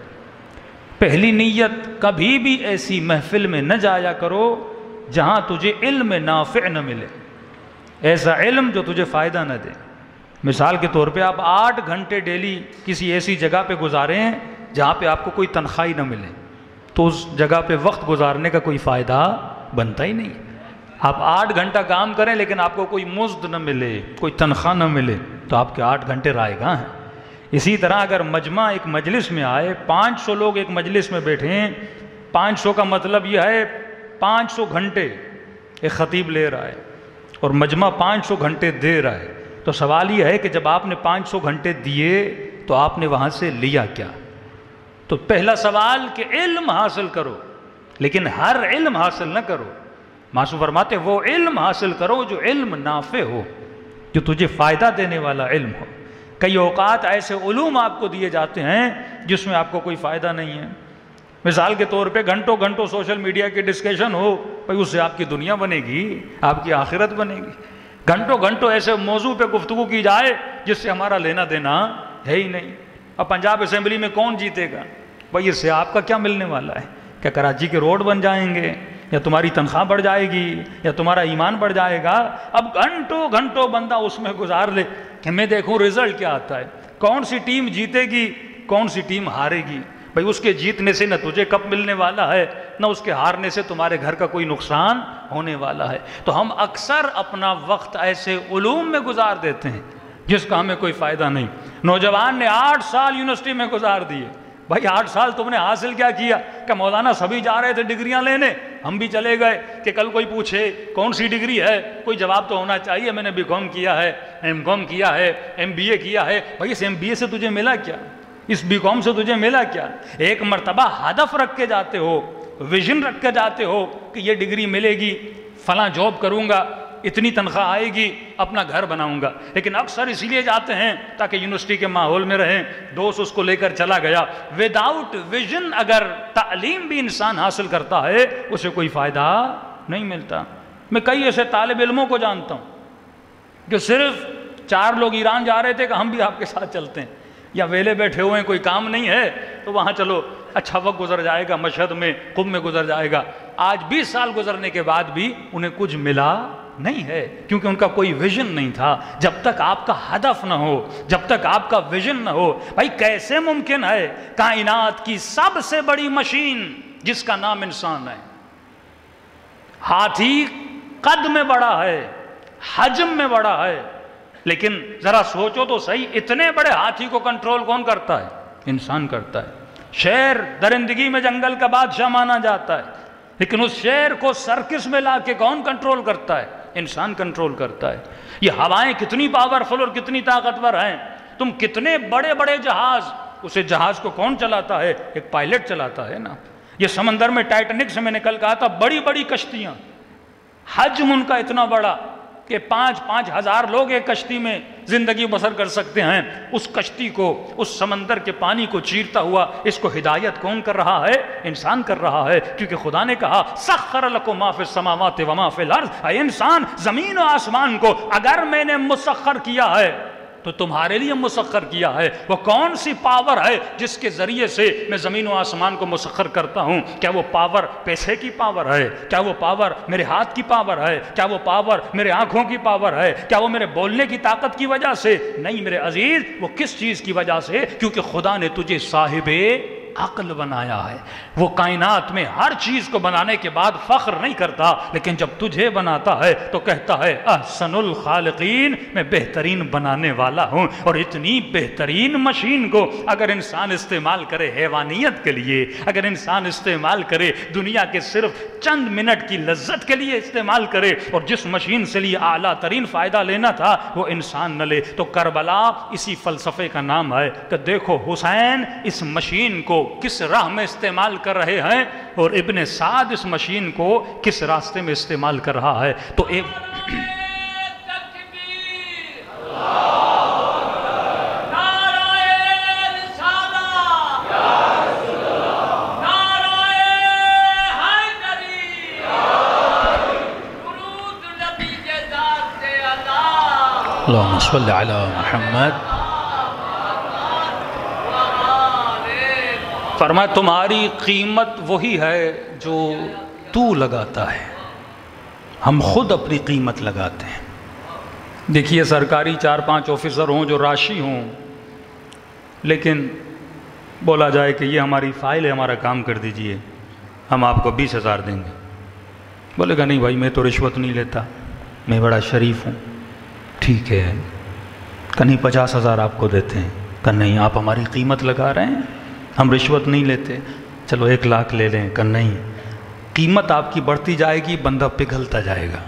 پہلی نیت، کبھی بھی ایسی محفل میں نہ جایا کرو جہاں تجھے علم نافع نہ ملے، ایسا علم جو تجھے فائدہ نہ دے۔ مثال کے طور پہ آپ 8 گھنٹے ڈیلی کسی ایسی جگہ پہ گزارے ہیں جہاں پہ آپ کو کوئی تنخواہ نہ ملے، تو اس جگہ پہ وقت گزارنے کا کوئی فائدہ بنتا ہی نہیں۔ آپ 8 گھنٹہ کام کریں لیکن آپ کو کوئی مزد نہ ملے، کوئی تنخواہ نہ ملے، تو آپ کے 8 گھنٹے رائے گاں ہیں۔ اسی طرح اگر مجمع ایک مجلس میں آئے، 500 لوگ ایک مجلس میں بیٹھے ہیں، 500 کا مطلب یہ ہے 500 گھنٹے ایک خطیب لے رہا ہے اور مجمع 500 گھنٹے دے رہا ہے، تو سوال یہ ہے کہ جب آپ نے 500 گھنٹے دیے تو آپ نے وہاں سے لیا کیا؟ تو پہلا سوال کہ علم حاصل کرو، لیکن ہر علم حاصل نہ کرو۔ معصوم فرماتے وہ علم حاصل کرو جو علم نافع ہو، جو تجھے فائدہ دینے والا علم ہو۔ کئی اوقات ایسے علوم آپ کو دیے جاتے ہیں جس میں آپ کو کوئی فائدہ نہیں ہے۔ مثال کے طور پہ گھنٹوں گھنٹوں سوشل میڈیا کی ڈسکشن ہو، بھائی اس سے آپ کی دنیا بنے گی، آپ کی آخرت بنے گی۔ گھنٹوں گھنٹوں ایسے موضوع پہ گفتگو کی جائے جس سے ہمارا لینا دینا ہے ہی نہیں۔ اب پنجاب اسمبلی میں کون جیتے گا؟ بھائی اس سے آپ کا کیا ملنے والا ہے؟ کیا کراچی کے روڈ بن جائیں گے، یا تمہاری تنخواہ بڑھ جائے گی، یا تمہارا ایمان بڑھ جائے گا؟ اب گھنٹوں گھنٹوں بندہ اس میں گزار لے کہ میں دیکھوں رزلٹ کیا آتا ہے، کون سی ٹیم جیتے گی، کون سی ٹیم ہارے گی۔ بھئی اس کے جیتنے سے نہ تجھے کپ ملنے والا ہے، نہ اس کے ہارنے سے تمہارے گھر کا کوئی نقصان ہونے والا ہے۔ تو ہم اکثر اپنا وقت ایسے علوم میں گزار دیتے ہیں جس کا ہمیں کوئی فائدہ نہیں۔ نوجوان نے 8 سال یونیورسٹی میں گزار دیے، بھائی 8 سال تم نے حاصل کیا کیا؟ کہ مولانا سبھی جا رہے تھے ڈگریاں لینے، ہم بھی چلے گئے، کہ کل کوئی پوچھے کون سی ڈگری ہے، کوئی جواب تو ہونا چاہیے، میں نے بی کام کیا ہے، ایم کام کیا ہے، ایم بی اے کیا ہے۔ بھائی اس ایم بی اے سے تجھے ملا کیا؟ اس بی کام سے تجھے ملا کیا؟ ایک مرتبہ ہدف رکھ کے جاتے ہو، ویژن رکھ کے جاتے ہو کہ یہ ڈگری ملے گی، فلاں جاب کروں گا، اتنی تنخواہ آئے گی، اپنا گھر بناؤں گا۔ لیکن اکثر اس لیے جاتے ہیں تاکہ یونیورسٹی کے ماحول میں رہیں، دوست اس کو لے کر چلا گیا۔ وداؤٹ ویژن اگر تعلیم بھی انسان حاصل کرتا ہے اسے کوئی فائدہ نہیں ملتا۔ میں کئی ایسے طالب علموں کو جانتا ہوں کہ صرف 4 لوگ ایران جا رہے تھے کہ ہم بھی آپ کے ساتھ چلتے ہیں، یا ویلے بیٹھے ہوئے ہیں کوئی کام نہیں ہے تو وہاں چلو، اچھا وقت گزر جائے گا، مشہد میں، قم میں گزر جائے گا۔ آج 20 سال گزرنے کے بعد بھی انہیں کچھ ملا نہیں ہے، کیونکہ ان کا کوئی ویژن نہیں تھا۔ جب تک آپ کا ہدف نہ ہو، جب تک آپ کا ویژن نہ ہو، بھائی کیسے ممکن ہے کائنات کی سب سے بڑی مشین جس کا نام انسان ہے، ہاتھی قد میں بڑا ہے، حجم میں بڑا ہے، لیکن ذرا سوچو تو صحیح، اتنے بڑے ہاتھی کو کنٹرول کون کرتا ہے؟ انسان کرتا ہے۔ شیر درندگی میں جنگل کا بادشاہ مانا جاتا ہے، لیکن اس شیر کو سرکس میں لا کے کون کنٹرول کرتا ہے؟ انسان کنٹرول کرتا ہے۔ یہ ہوائیں کتنی پاورفل اور کتنی طاقتور ہیں، تم کتنے بڑے بڑے جہاز، اسے جہاز کو کون چلاتا ہے؟ ایک پائلٹ چلاتا ہے نا۔ یہ سمندر میں ٹائٹینک سے میں نے کل کہا تھا، بڑی بڑی کشتیاں، حجم ان کا اتنا بڑا کہ 5-5 ہزار لوگ ایک کشتی میں زندگی بسر کر سکتے ہیں۔ اس کشتی کو، اس سمندر کے پانی کو چیرتا ہوا، اس کو ہدایت کون کر رہا ہے؟ انسان کر رہا ہے، کیونکہ خدا نے کہا سخر لکم ما فی السماوات و ما فی الارض۔ اے انسان، زمین و آسمان کو اگر میں نے مسخر کیا ہے تو تمہارے لیے مسخر کیا ہے۔ وہ کون سی پاور ہے جس کے ذریعے سے میں زمین و آسمان کو مسخر کرتا ہوں؟ کیا وہ پاور پیسے کی پاور ہے؟ کیا وہ پاور میرے ہاتھ کی پاور ہے؟ کیا وہ پاور میرے آنکھوں کی پاور ہے؟ کیا وہ میرے بولنے کی طاقت کی وجہ سے؟ نہیں میرے عزیز، وہ کس چیز کی وجہ سے؟ کیونکہ خدا نے تجھے صاحب عقل بنایا ہے۔ وہ کائنات میں ہر چیز کو بنانے کے بعد فخر نہیں کرتا، لیکن جب تجھے بناتا ہے تو کہتا ہے احسن الخالقین، میں بہترین بنانے والا ہوں۔ اور اتنی بہترین مشین کو اگر انسان استعمال کرے حیوانیت کے لیے، اگر انسان استعمال کرے دنیا کے صرف چند منٹ کی لذت کے لیے استعمال کرے، اور جس مشین سے لیے اعلیٰ ترین فائدہ لینا تھا وہ انسان نہ لے، تو کربلا اسی فلسفے کا نام ہے کہ دیکھو حسین اس مشین کو کس راہ میں استعمال کر رہے ہیں، اور ابن سعد اس مشین کو کس راستے میں استعمال کر رہا ہے۔ تو ایک اللہم صلی علی محمد۔ فرمایا تمہاری قیمت وہی ہے جو تو لگاتا ہے، ہم خود اپنی قیمت لگاتے ہیں۔ دیکھیے سرکاری 4-5 آفیسر ہوں جو راشی ہوں، لیکن بولا جائے کہ یہ ہماری فائل ہے، ہمارا کام کر دیجئے، ہم آپ کو 20,000 دیں گے۔ بولے گا نہیں بھائی میں تو رشوت نہیں لیتا، میں بڑا شریف ہوں۔ ٹھیک ہے کہ نہیں 50,000 آپ کو دیتے ہیں، کہ نہیں آپ ہماری قیمت لگا رہے ہیں، ہم رشوت نہیں لیتے، چلو 1 لاکھ لے لیں، کہ نہیں قیمت آپ کی بڑھتی جائے گی، بندہ پگھلتا جائے گا۔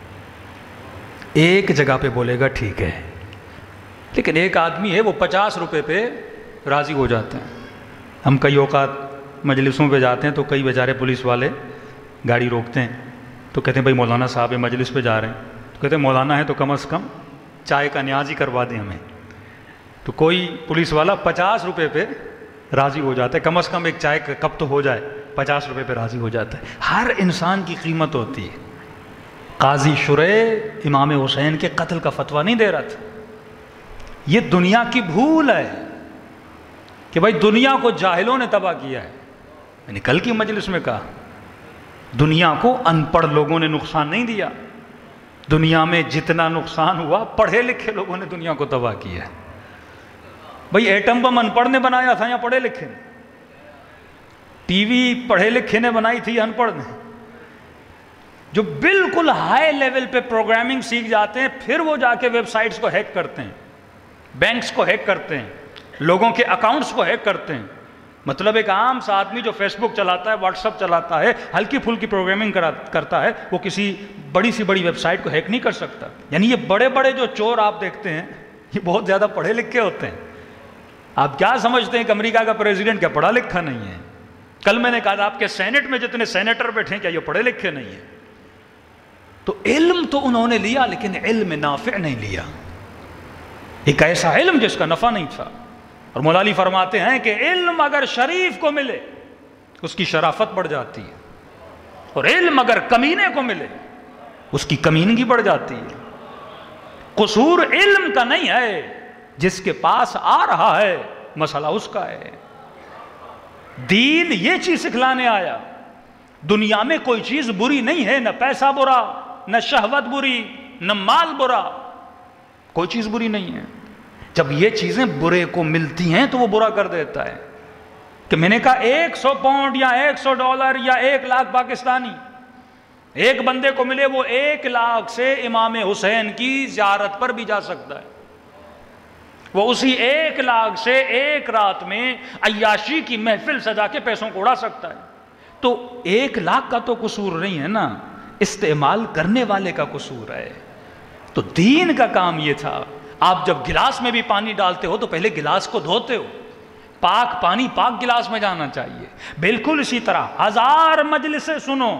ایک جگہ پہ بولے گا ٹھیک ہے، لیکن ایک آدمی ہے وہ 50 روپے پہ راضی ہو جاتے ہیں۔ ہم کئی اوقات مجلسوں پہ جاتے ہیں تو کئی بیچارے پولیس والے گاڑی روکتے ہیں، تو کہتے ہیں بھائی مولانا صاحب مجلس پہ جا رہے ہیں، تو کہتے ہیں مولانا ہے تو کم از کم چائے کا نیاز ہی کروا دیں ہمیں. تو کوئی پولیس والا 50 روپے پہ راضی ہو جاتا ہے، کم از کم ایک چائے کا کپ تو ہو جائے، 50 روپے پہ راضی ہو جاتا ہے. ہر انسان کی قیمت ہوتی ہے. قاضی شریح امام حسین کے قتل کا فتویٰ نہیں دے رہا تھا. یہ دنیا کی بھول ہے کہ بھائی دنیا کو جاہلوں نے تباہ کیا ہے. میں نے کل کی مجلس میں کہا دنیا کو ان پڑھ لوگوں نے نقصان نہیں دیا. دنیا میں جتنا نقصان ہوا پڑھے لکھے لوگوں نے دنیا کو تباہ کیا ہے. بھائی ایٹم بم ان پڑھ نے بنایا تھا یا پڑھے لکھے نے؟ ٹی وی پڑھے لکھے نے بنائی تھی یا ان پڑھ نے؟ جو بالکل ہائی لیول پہ پروگرامنگ سیکھ جاتے ہیں پھر وہ جا کے ویب سائٹس کو ہیک کرتے ہیں، بینکس کو ہیک کرتے ہیں، لوگوں کے اکاؤنٹس کو ہیک کرتے ہیں. مطلب ایک عام سا آدمی جو فیس بک چلاتا ہے، واٹس ایپ چلاتا ہے، ہلکی پھلکی پروگرامنگ کرتا ہے، وہ کسی بڑی سی بڑی ویب سائٹ کو ہیک نہیں کر سکتا. یعنی یہ بڑے بڑے جو چور آپ دیکھتے ہیں یہ بہت زیادہ پڑھے لکھے ہوتے ہیں. آپ کیا سمجھتے ہیں کہ امریکہ کا پریزیڈنٹ کیا پڑھا لکھا نہیں ہے؟ کل میں نے کہا تھا آپ کے سینٹ میں جتنے سینیٹر بیٹھے ہیں کیا یہ پڑھے لکھے نہیں ہیں؟ تو علم تو انہوں نے لیا لیکن علم نافع نہیں لیا. ایک ایسا علم جس کا نفع نہیں تھا. اور مولا علی فرماتے ہیں کہ علم اگر شریف کو ملے اس کی شرافت بڑھ جاتی ہے، اور علم اگر کمینے کو ملے اس کی کمینگی بڑھ جاتی ہے. قصور علم کا نہیں ہے، جس کے پاس آ رہا ہے مسئلہ اس کا ہے. دین یہ چیز سکھلانے آیا. دنیا میں کوئی چیز بری نہیں ہے، نہ پیسہ برا، نہ شہوت بری، نہ مال برا، کوئی چیز بری نہیں ہے. جب یہ چیزیں برے کو ملتی ہیں تو وہ برا کر دیتا ہے. کہ میں نے کہا 100 پاؤنڈ یا 100 ڈالر یا 1 لاکھ پاکستانی ایک بندے کو ملے، وہ 1 لاکھ سے امام حسین کی زیارت پر بھی جا سکتا ہے. وہ اسی 1 لاکھ سے ایک رات میں عیاشی کی محفل سجا کے پیسوں کو اڑا سکتا ہے. تو 1 لاکھ کا تو قصور نہیں ہے نا، استعمال کرنے والے کا قصور ہے. تو دین کا کام یہ تھا. آپ جب گلاس میں بھی پانی ڈالتے ہو تو پہلے گلاس کو دھوتے ہو، پاک پانی پاک گلاس میں جانا چاہیے. بالکل اسی طرح 1000 مجلسیں سنو،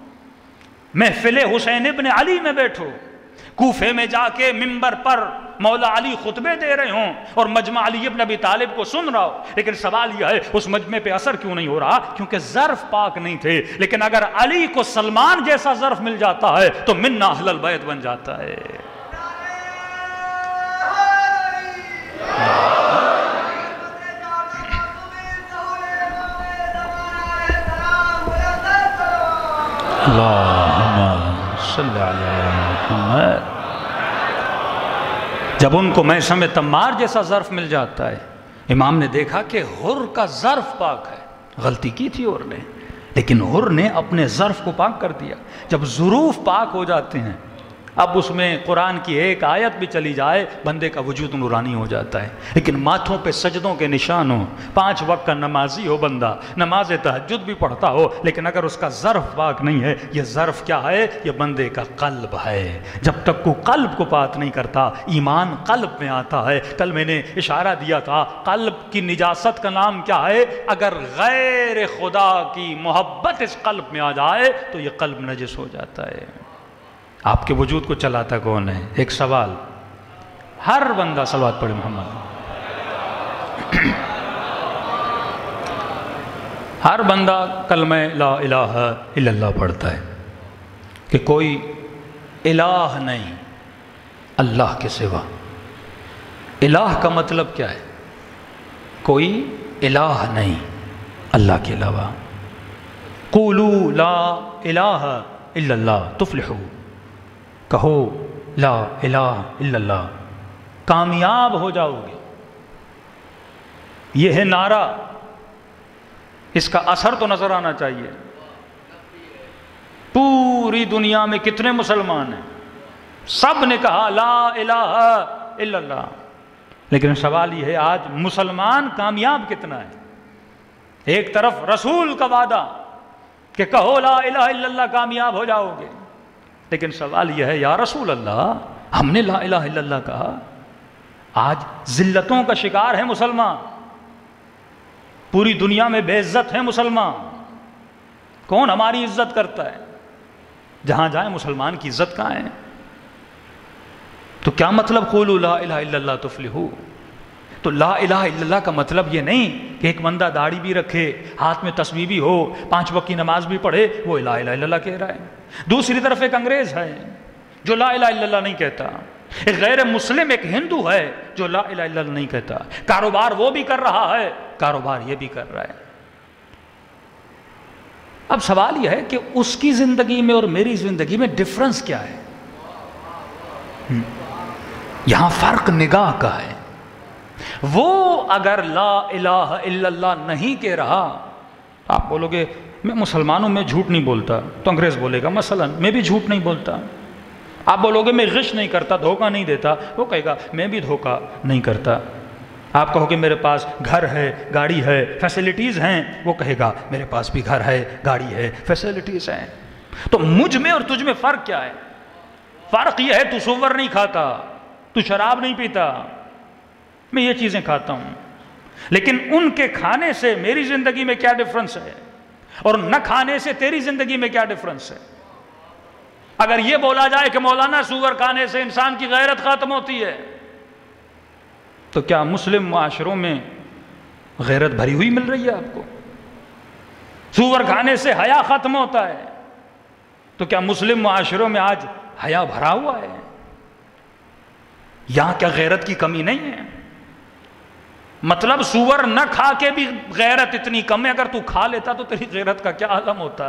محفل حسین ابن علی میں بیٹھو، کوفے میں جا کے منبر پر مولا علی خطبے دے رہے ہوں اور مجمع علی ابن ابی طالب کو سن رہا ہو، لیکن سوال یہ ہے اس مجمع پہ اثر کیوں نہیں ہو رہا؟ کیونکہ ظرف پاک نہیں تھے. لیکن اگر علی کو سلمان جیسا ظرف مل جاتا ہے تو منا اہل البیت بن جاتا ہے. اللہم صلی علی محمد. جب ان کو میثم تمار جیسا ظرف مل جاتا ہے، امام نے دیکھا کہ حر کا ظرف پاک ہے. غلطی کی تھی حر نے، لیکن حر نے اپنے ظرف کو پاک کر دیا. جب ظروف پاک ہو جاتے ہیں، اب اس میں قرآن کی ایک آیت بھی چلی جائے بندے کا وجود نورانی ہو جاتا ہے. لیکن ماتھوں پہ سجدوں کے نشان ہوں، 5 وقت کا نمازی ہو بندہ، نماز تہجد بھی پڑھتا ہو، لیکن اگر اس کا ظرف پاک نہیں ہے، یہ ظرف کیا ہے؟ یہ بندے کا قلب ہے. جب تک کو قلب کو پاک نہیں کرتا، ایمان قلب میں آتا ہے. کل میں نے اشارہ دیا تھا قلب کی نجاست کا نام کیا ہے؟ اگر غیر خدا کی محبت اس قلب میں آ جائے تو یہ قلب نجس ہو جاتا ہے. آپ کے وجود کو چلاتا کون ہے؟ ایک سوال، ہر بندہ صلوات پڑھے محمد. ہر بندہ کلمہ لا الہ الا اللہ پڑھتا ہے کہ کوئی الہ نہیں اللہ کے سوا. الہ کا مطلب کیا ہے؟ کوئی الہ نہیں اللہ کے علاوہ. قولوا لا الہ الا اللہ تفلحوا، کہو لا الہ الا اللہ، کامیاب ہو جاؤ گے. یہ ہے نعرہ، اس کا اثر تو نظر آنا چاہیے. پوری دنیا میں کتنے مسلمان ہیں؟ سب نے کہا لا الہ الا اللہ. لیکن سوال یہ ہے آج مسلمان کامیاب کتنا ہے؟ ایک طرف رسول کا وعدہ کہ کہو لا الہ الا اللہ کامیاب ہو جاؤ گے، لیکن سوال یہ ہے یا رسول اللہ ہم نے لا الہ الا اللہ کہا. آج ذلتوں کا شکار ہے مسلمان، پوری دنیا میں بے عزت ہے مسلمان. کون ہماری عزت کرتا ہے؟ جہاں جائیں مسلمان کی عزت کہاں ہے؟ تو کیا مطلب قولوا لا الہ الا اللہ تفلحوا؟ تو لا الہ الا اللہ کا مطلب یہ نہیں کہ ایک بندہ داڑھی بھی رکھے، ہاتھ میں تسبیح بھی ہو، 5 وقت کی نماز بھی پڑھے، وہ لا الہ الا اللہ کہہ رہا ہے۔ دوسری طرف ایک انگریز ہے جو لا الہ الا اللہ نہیں کہتا، ایک غیر مسلم ایک ہندو ہے جو لا الہ الا اللہ نہیں کہتا، کاروبار وہ بھی کر رہا ہے، کاروبار یہ بھی کر رہا ہے۔ اب سوال یہ ہے کہ اس کی زندگی میں اور میری زندگی میں ڈفرنس کیا ہے؟ یہاں فرق نگاہ کا ہے۔ وہ اگر لا الہ الا اللہ نہیں کہہ رہا، آپ بولو گے میں مسلمانوں میں جھوٹ نہیں بولتا، تو انگریز بولے گا مثلا میں بھی جھوٹ نہیں بولتا۔ آپ بولو گے میں غش نہیں کرتا، دھوکہ نہیں دیتا، وہ کہے گا میں بھی دھوکہ نہیں کرتا۔ آپ کہو کہ میرے پاس گھر ہے، گاڑی ہے، فیسلٹیز ہیں، وہ کہے گا میرے پاس بھی گھر ہے، گاڑی ہے، فیسلٹیز ہیں۔ تو مجھ میں اور تجھ میں فرق کیا ہے؟ فرق یہ ہے تو سور نہیں کھاتا، تو شراب نہیں پیتا، میں یہ چیزیں کھاتا ہوں، لیکن ان کے کھانے سے میری زندگی میں کیا ڈفرنس ہے اور نہ کھانے سے تیری زندگی میں کیا ڈفرنس ہے؟ اگر یہ بولا جائے کہ مولانا سور کھانے سے انسان کی غیرت ختم ہوتی ہے، تو کیا مسلم معاشروں میں غیرت بھری ہوئی مل رہی ہے آپ کو؟ سور کھانے سے حیا ختم ہوتا ہے، تو کیا مسلم معاشروں میں آج حیا بھرا ہوا ہے؟ یہاں کیا غیرت کی کمی نہیں ہے؟ مطلب سور نہ کھا کے بھی غیرت اتنی کم ہے، اگر تو کھا لیتا تو تیری غیرت کا کیا عالم ہوتا؟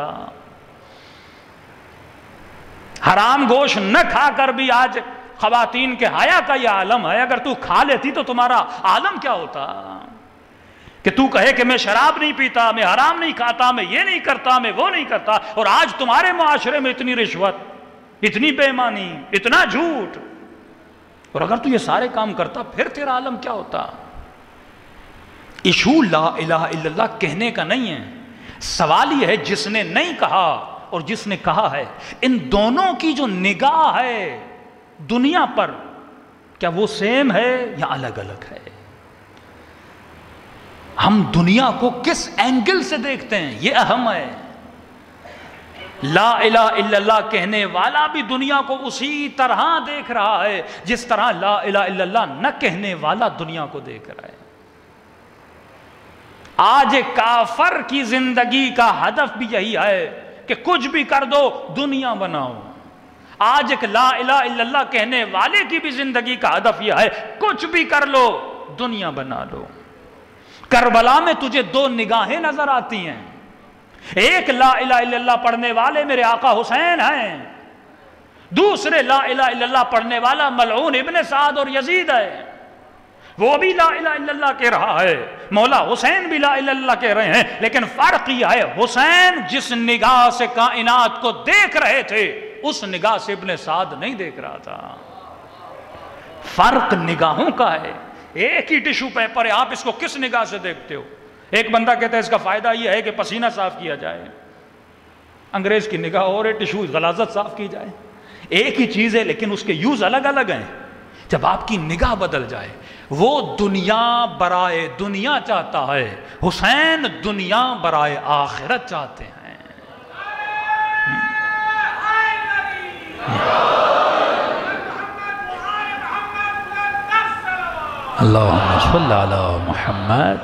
حرام گوشت نہ کھا کر بھی آج خواتین کے حیا کا یہ عالم ہے، اگر تو کھا لیتی تو تمہارا عالم کیا ہوتا؟ کہ تو کہے کہ میں شراب نہیں پیتا، میں حرام نہیں کھاتا، میں یہ نہیں کرتا، میں وہ نہیں کرتا، اور آج تمہارے معاشرے میں اتنی رشوت، اتنی بے ایمانی، اتنا جھوٹ، اور اگر تو یہ سارے کام کرتا پھر تیرا عالم کیا ہوتا؟ ایشو لا الہ الا اللہ کہنے کا نہیں ہے، سوال یہ ہے جس نے نہیں کہا اور جس نے کہا ہے، ان دونوں کی جو نگاہ ہے دنیا پر کیا وہ سیم ہے یا الگ الگ ہے؟ ہم دنیا کو کس اینگل سے دیکھتے ہیں یہ اہم ہے۔ لا الہ الا اللہ کہنے والا بھی دنیا کو اسی طرح دیکھ رہا ہے جس طرح لا الہ الا اللہ نہ کہنے والا دنیا کو دیکھ رہا ہے۔ آج کافر کی زندگی کا ہدف بھی یہی ہے کہ کچھ بھی کر دو دنیا بناؤ۔ آج ایک لا الہ الا اللہ کہنے والے کی بھی زندگی کا ہدف یہ ہے کچھ بھی کر لو دنیا بنا لو۔ کربلا میں تجھے 2 نگاہیں نظر آتی ہیں، ایک لا الہ الا اللہ پڑھنے والے میرے آقا حسین ہیں، دوسرے لا الہ الا اللہ پڑھنے والا ملعون ابن سعد اور یزید ہے، وہ بھی لا الہ الا اللہ کہہ رہا ہے، مولا حسین بھی لا الہ الا اللہ کہہ رہے ہیں، لیکن فرق یہ ہے حسین جس نگاہ سے کائنات کو دیکھ رہے تھے اس نگاہ سے ابن سعد نہیں دیکھ رہا تھا۔ فرق نگاہوں کا ہے، ایک ہی ٹیشو پیپر ہے، آپ اس کو کس نگاہ سے دیکھتے ہو؟ ایک بندہ کہتا ہے اس کا فائدہ یہ ہے کہ پسینہ صاف کیا جائے، انگریز کی نگاہ اور ٹیشو غلاظت صاف کی جائے، ایک ہی چیز ہے لیکن اس کے یوز الگ الگ ہیں۔ جب آپ کی نگاہ بدل جائے، وہ دنیا برائے دنیا چاہتا ہے، حسین دنیا برائے آخرت چاہتے ہیں۔ اللہم صلی علی محمد۔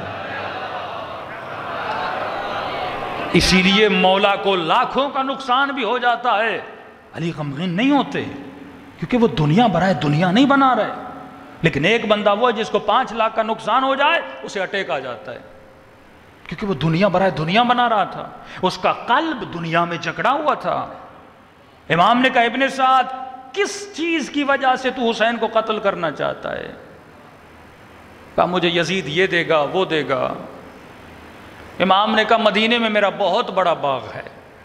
اسی لیے مولا کو لاکھوں کا نقصان بھی ہو جاتا ہے، علی غمگین نہیں ہوتے، کیونکہ وہ دنیا برائے دنیا نہیں بنا رہے۔ لیکن ایک بندہ وہ ہے جس کو 5 لاکھ کا نقصان ہو جائے اسے اٹیک آ جاتا ہے، کیونکہ وہ دنیا برائے دنیا بنا رہا تھا، اس کا قلب دنیا میں جکڑا ہوا تھا۔ امام نے کہا ابن سعد کس چیز کی وجہ سے تو حسین کو قتل کرنا چاہتا ہے؟ کہا مجھے یزید یہ دے گا وہ دے گا۔ امام نے کہا مدینے میں میرا بہت بڑا باغ ہے،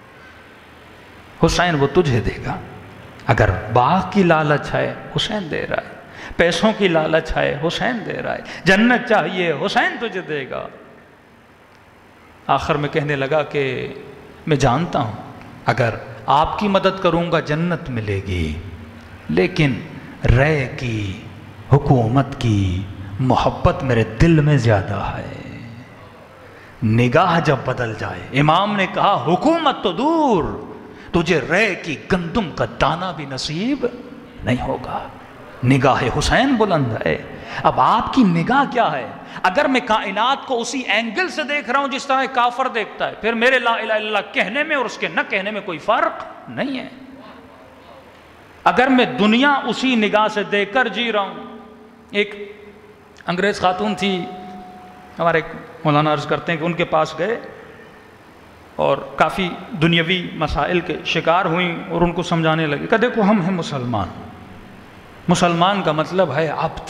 حسین وہ تجھے دے گا۔ اگر باغ کی لالچ ہے حسین دے رہا ہے، پیسوں کی لالچ ہے حسین دے رہا ہے، جنت چاہیے حسین تجھے دے گا۔ آخر میں کہنے لگا کہ میں جانتا ہوں اگر آپ کی مدد کروں گا جنت ملے گی، لیکن رے کی حکومت کی محبت میرے دل میں زیادہ ہے۔ نگاہ جب بدل جائے، امام نے کہا حکومت تو دور، تجھے رے کی گندم کا دانہ بھی نصیب نہیں ہوگا۔ نگاہ حسین بلند ہے۔ اب آپ کی نگاہ کیا ہے؟ اگر میں کائنات کو اسی اینگل سے دیکھ رہا ہوں جس طرح کافر دیکھتا ہے، پھر میرے لا الہ الا اللہ کہنے میں اور اس کے نہ کہنے میں کوئی فرق نہیں ہے۔ اگر میں دنیا اسی نگاہ سے دیکھ کر جی رہا ہوں، ایک انگریز خاتون تھی، ہمارے مولانا عرض کرتے ہیں کہ ان کے پاس گئے اور کافی دنیاوی مسائل کے شکار ہوئیں اور ان کو سمجھانے لگے کہ دیکھو ہم ہیں مسلمان، مسلمان کا مطلب ہے عبد،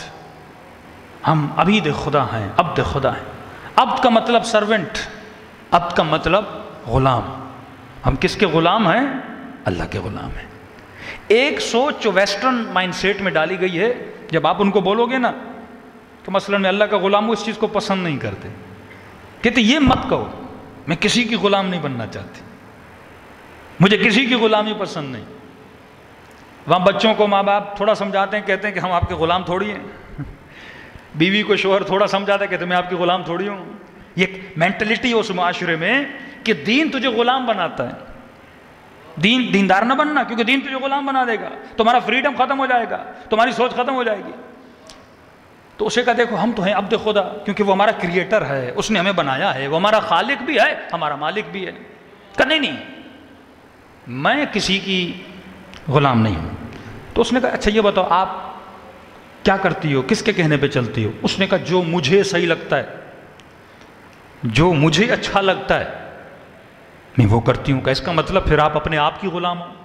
ہم عبید خدا ہیں، عبد خدا ہیں۔ عبد کا مطلب سرونٹ، عبد کا مطلب غلام۔ ہم کس کے غلام ہیں؟ اللہ کے غلام ہیں۔ ایک سوچ جو ویسٹرن مائنڈ سیٹ میں ڈالی گئی ہے، جب آپ ان کو بولو گے نا کہ مثلا میں اللہ کا غلام ہوں، اس چیز کو پسند نہیں کرتے، کہتے یہ مت کہو، میں کسی کی غلام نہیں بننا چاہتی، مجھے کسی کی غلامی پسند نہیں۔ وہاں بچوں کو ماں باپ تھوڑا سمجھاتے ہیں، کہتے ہیں کہ ہم آپ کے غلام تھوڑی ہیں۔ بیوی کو شوہر تھوڑا سمجھاتا ہے، کہتے ہیں میں آپ کی غلام تھوڑی ہوں۔ یہ مینٹلٹی ہے اس معاشرے میں کہ دین تجھے غلام بناتا ہے۔ دیندار نہ بننا، کیونکہ دین تجھے غلام بنا دے گا، تمہارا فریڈم ختم ہو جائے گا، تمہاری سوچ ختم ہو جائے گی۔ تو اسے کہا دیکھو ہم تو ہیں عبد خدا، کیونکہ وہ ہمارا کریٹر ہے، اس نے ہمیں بنایا ہے، وہ ہمارا خالق بھی ہے، ہمارا مالک بھی ہے۔ کہا نہیں میں کسی کی غلام نہیں ہوں۔ تو اس نے کہا اچھا یہ بتاؤ آپ کیا کرتی ہو، کس کے کہنے پہ چلتی ہو؟ اس نے کہا جو مجھے صحیح لگتا ہے، جو مجھے اچھا لگتا ہے میں وہ کرتی ہوں۔ کہ اس کا مطلب پھر آپ اپنے آپ کی غلام ہو؟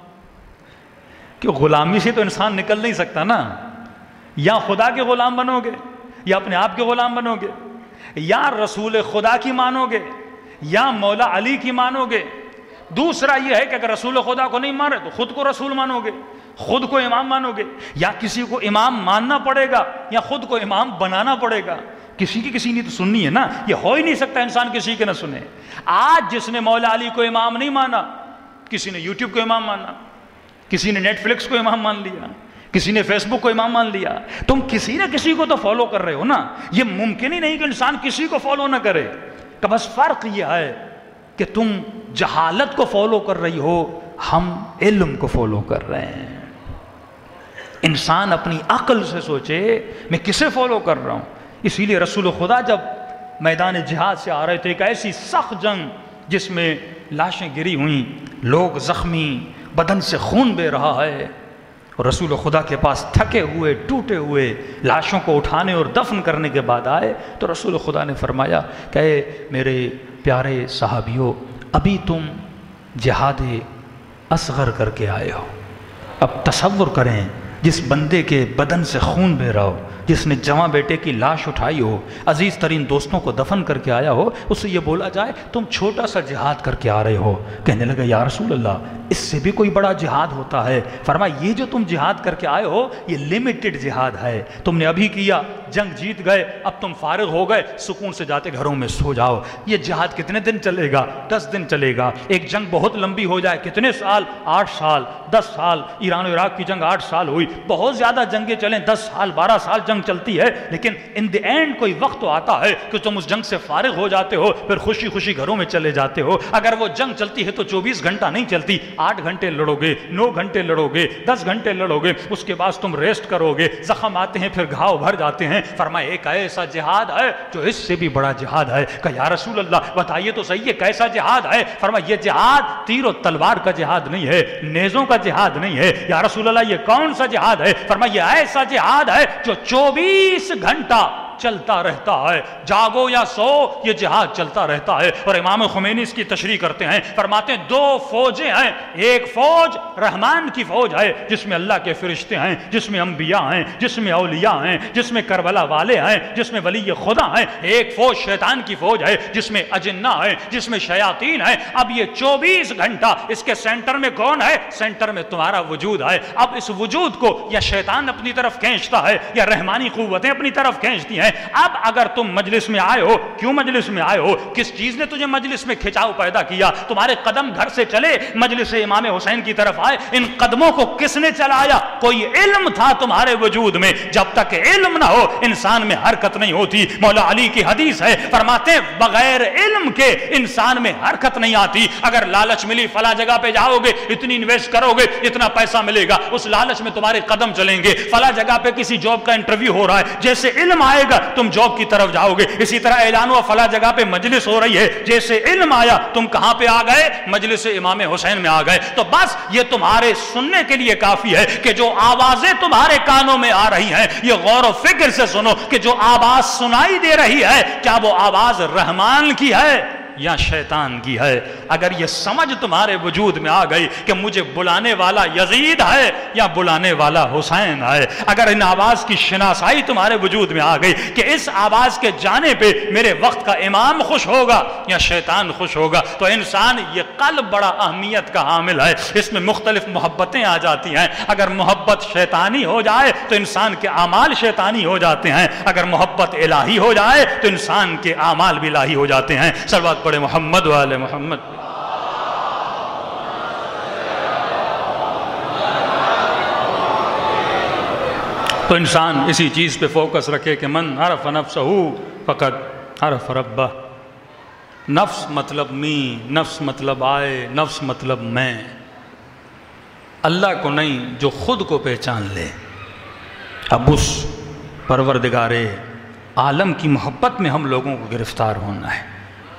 کہ غلامی سے تو انسان نکل نہیں سکتا نا، یا خدا کے غلام بنو گے یا اپنے آپ کے غلام بنو گے، یا رسول خدا کی مانو گے یا مولا علی کی مانو گے۔ دوسرا یہ ہے کہ اگر رسول خدا کو نہیں مانے تو خود کو رسول مانو گے، خود کو امام مانو گے، یا کسی کو امام ماننا پڑے گا یا خود کو امام بنانا پڑے گا۔ کسی کی کسی نے تو سننی ہے نا، یہ ہو ہی نہیں سکتا انسان کسی کے نہ سنے۔ آج جس نے مولا علی کو امام نہیں مانا، کسی نے یوٹیوب کو امام مانا، کسی نے نیٹ فلکس کو امام مان لیا، کسی نے فیس بک کو امام مان لیا۔ تم کسی نہ کسی کو تو فالو کر رہے ہو نا، یہ ممکن ہی نہیں کہ انسان کسی کو فالو نہ کرے۔ تو بس فرق یہ ہے کہ تم جہالت کو فالو کر رہی ہو، ہم علم کو فالو کر رہے ہیں۔ انسان اپنی عقل سے سوچے میں کسے فالو کر رہا ہوں۔ اسی لیے رسول خدا جب میدان جہاد سے آ رہے تھے، ایک ایسی سخت جنگ جس میں لاشیں گری ہوئیں، لوگ زخمی، بدن سے خون بہہ رہا ہے، اور رسول خدا کے پاس تھکے ہوئے ٹوٹے ہوئے لاشوں کو اٹھانے اور دفن کرنے کے بعد آئے تو رسول خدا نے فرمایا کہ اے میرے پیارے صحابیوں، ابھی تم جہاد اصغر کر کے آئے ہو۔ اب تصور کریں جس بندے کے بدن سے خون بہہ رہا ہو، جس نے جواں بیٹے کی لاش اٹھائی ہو، عزیز ترین دوستوں کو دفن کر کے آیا ہو، اس سے یہ بولا جائے تم چھوٹا سا جہاد کر کے آ رہے ہو۔ کہنے لگا یا رسول اللہ اس سے بھی کوئی بڑا جہاد ہوتا ہے۔ فرمایا یہ جو تم جہاد کر کے آئے ہو یہ لمیٹڈ جہاد ہے، تم نے ابھی کیا، جنگ جیت گئے، اب تم فارغ ہو گئے، سکون سے جاتے گھروں میں سو جاؤ۔ یہ جہاد کتنے دن چلے گا؟ 10 دن چلے گا۔ ایک جنگ بہت لمبی ہو جائے کتنے سال؟ 8 سال 10 سال۔ ایران و عراق کی جنگ 8 سال ہوئی، بہت زیادہ جنگیں چلیں 10 سال 12 سال جنگ چلتی ہے، لیکن ان دی اینڈ کوئی وقت تو آتا ہے کہ تم اس جنگ سے فارغ ہو جاتے ہو، پھر خوشی خوشی گھروں میں چلے جاتے ہو۔ اگر وہ جنگ چلتی ہے تو 24 گھنٹہ نہیں چلتی، 8 گھنٹے لڑو گے، 9 گھنٹے لڑو گے، 10 گھنٹے لڑو گے، اس کے بعد تم ریسٹ کرو گے، زخم آتے ہیں پھر گھاؤ بھر جاتے ہیں۔ فرمایا ایک ایسا جہاد ہے جو اس سے بھی بڑا جہاد ہے۔ کہ یا رسول اللہ بتائیے تو صحیح ہے کیسا جہاد ہے؟ فرمایا یہ جہاد تیر و تلوار کا جہاد نہیں ہے، نیزوں کا جہاد نہیں ہے۔ یا رسول اللہ یہ کون سا جہاد ہے؟ فرمایا یہ ایسا جہاد ہے جو 24 گھنٹہ چلتا رہتا ہے، جاگو یا سو یہ جہاد چلتا رہتا ہے۔ اور امام خمینی اس کی تشریح کرتے ہیں، فرماتے ہیں 2 فوجیں ہیں، ایک فوج رحمان کی فوج ہے جس میں اللہ کے فرشتے ہیں، جس میں انبیاء ہیں، جس میں اولیاء ہیں، جس میں کربلا والے ہیں، جس میں ولی خدا ہیں۔ ایک فوج شیطان کی فوج ہے جس میں اجنہ ہے، جس میں شیاطین ہیں۔ اب یہ 24 گھنٹہ اس کے سینٹر میں کون ہے؟ سینٹر میں تمہارا وجود ہے۔ اب اس وجود کو یا شیطان اپنی طرف کھینچتا ہے یا رحمانی قوتیں اپنی طرف کھینچتی ہیں۔ اب اگر تم مجلس میں آئے ہو، کیوں مجلس میں آئے ہو؟ کس چیز نے تجھے مجلس میں کھچاؤ پیدا کیا؟ تمہارے قدم گھر سے چلے مجلس امام حسین کی طرف آئے، ان قدموں کو کس نے چلایا؟ کوئی علم تھا تمہارے وجود میں، جب تک علم نہ ہو انسان میں حرکت نہیں ہوتی۔ مولا علی کی حدیث ہے، فرماتے ہیں بغیر علم کے انسان میں حرکت نہیں آتی۔ اگر لالچ ملی فلاں جگہ پہ جاؤ گے، اتنی انویسٹ کرو گے، اتنا پیسہ ملے گا، اس لالچ میں تمہارے قدم چلیں گے۔ فلاں جگہ پہ کسی جاب کا انٹرویو ہو رہا ہے، جیسے علم آئے گا تم جاب کی طرف جاؤ گے۔ اسی طرح اعلان ہوا فلاں جگہ پہ مجلس ہو رہی ہے، جیسے علم آیا تم کہاں پہ آ گئے؟ مجلس امام حسین میں آ گئے۔ تو بس یہ تمہارے سننے کے لیے کافی ہے کہ جو آوازیں تمہارے کانوں میں آ رہی ہیں، یہ غور و فکر سے سنو کہ جو آواز سنائی دے رہی ہے کیا وہ آواز رحمان کی ہے یا شیطان کی ہے؟ اگر یہ سمجھ تمہارے وجود میں آ گئی کہ مجھے بلانے والا یزید ہے یا بلانے والا حسین ہے، اگر ان آواز کی شناسائی تمہارے وجود میں آ گئی کہ اس آواز کے جانے پہ میرے وقت کا امام خوش ہوگا یا شیطان خوش ہوگا، تو انسان یہ قلب بڑا اہمیت کا حامل ہے۔ اس میں مختلف محبتیں آ جاتی ہیں۔ اگر محبت شیطانی ہو جائے تو انسان کے اعمال شیطانی ہو جاتے ہیں، اگر محبت الہی ہو جائے تو انسان کے اعمال بھی الہی ہو جاتے ہیں۔ صلوات پڑھے محمد و آل محمد۔ تو انسان اسی چیز پہ فوکس رکھے کہ من عرف نفسہ فقد عرف ربہ۔ نفس مطلب می، نفس مطلب آئے، نفس مطلب میں، اللہ کو نہیں، جو خود کو پہچان لے۔ اب اس پروردگار عالم کی محبت میں ہم لوگوں کو گرفتار ہونا ہے،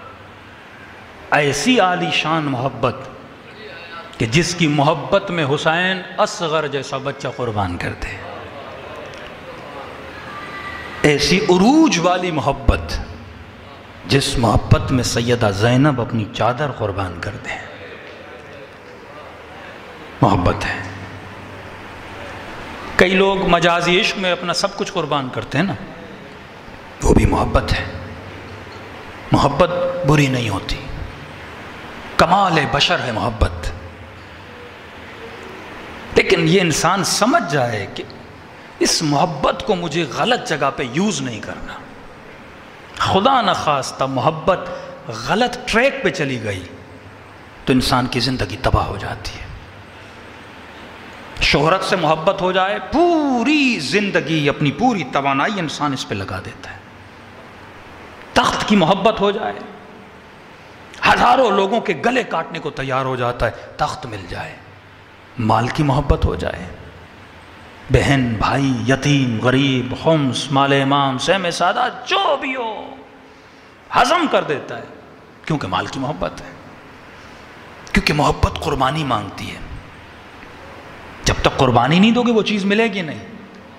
ایسی عالی شان محبت کہ جس کی محبت میں حسین اصغر جیسا بچہ قربان کر دے، ایسی عروج والی محبت جس محبت میں سیدہ زینب اپنی چادر قربان کر دے، محبت ہے۔ کئی لوگ مجازی عشق میں اپنا سب کچھ قربان کرتے ہیں نا، وہ بھی محبت ہے۔ محبت بری نہیں ہوتی، کمال بشر ہے محبت، لیکن یہ انسان سمجھ جائے کہ اس محبت کو مجھے غلط جگہ پہ یوز نہیں کرنا۔ خدا نخواستہ محبت غلط ٹریک پہ چلی گئی تو انسان کی زندگی تباہ ہو جاتی ہے۔ شہرت سے محبت ہو جائے، پوری زندگی، اپنی پوری توانائی انسان اس پہ لگا دیتا ہے۔ تخت کی محبت ہو جائے، ہزاروں لوگوں کے گلے کاٹنے کو تیار ہو جاتا ہے تخت مل جائے۔ مال کی محبت ہو جائے، بہن بھائی یتیم غریب خمس مال امام سہم سادہ جو بھی ہو ہضم کر دیتا ہے، کیونکہ مال کی محبت ہے، کیونکہ محبت قربانی مانگتی ہے۔ جب تک قربانی نہیں دو گے وہ چیز ملے گی نہیں۔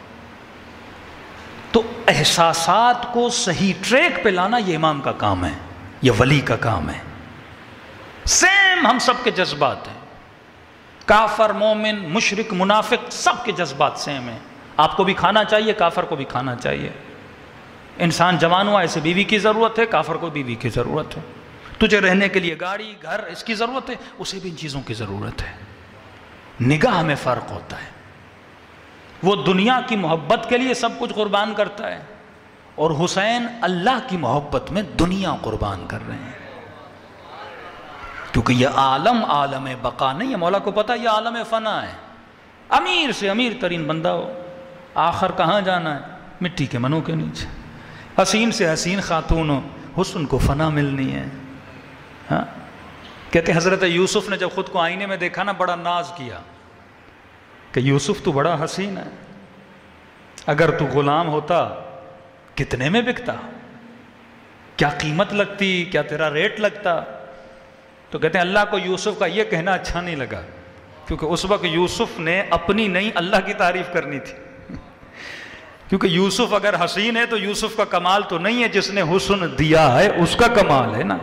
تو احساسات کو صحیح ٹریک پہ لانا یہ امام کا کام ہے، یہ ولی کا کام ہے۔ سیم ہم سب کے جذبات ہیں، کافر مومن مشرک منافق سب کے جذبات سیم ہیں۔ آپ کو بھی کھانا چاہیے، کافر کو بھی کھانا چاہیے۔ انسان جوان ہوا اسے بیوی کی ضرورت ہے، کافر کو بیوی کی ضرورت ہے۔ تجھے رہنے کے لیے گاڑی گھر اس کی ضرورت ہے، اسے بھی ان چیزوں کی ضرورت ہے۔ نگاہ میں فرق ہوتا ہے، وہ دنیا کی محبت کے لیے سب کچھ قربان کرتا ہے، اور حسین اللہ کی محبت میں دنیا قربان کر رہے ہیں، کیونکہ یہ عالم عالم بقا نہیں ہے۔ مولا کو پتا یہ عالم فنا ہے، امیر سے امیر ترین بندہ ہو، آخر کہاں جانا ہے؟ مٹی کے منوں کے نیچے۔ حسین سے حسین خاتون ہو، حسن کو فنا ملنی ہے۔ ہاں کہتے ہیں حضرت یوسف نے جب خود کو آئینے میں دیکھا نا، بڑا ناز کیا کہ یوسف تو بڑا حسین ہے، اگر تو غلام ہوتا کتنے میں بکتا، کیا قیمت لگتی، کیا تیرا ریٹ لگتا؟ تو کہتے ہیں اللہ کو یوسف کا یہ کہنا اچھا نہیں لگا، کیونکہ اس وقت یوسف نے اپنی نہیں اللہ کی تعریف کرنی تھی، کیونکہ یوسف اگر حسین ہے تو یوسف کا کمال تو نہیں ہے جس نے حسن دیا ہے، اس کا کمال ہے نا۔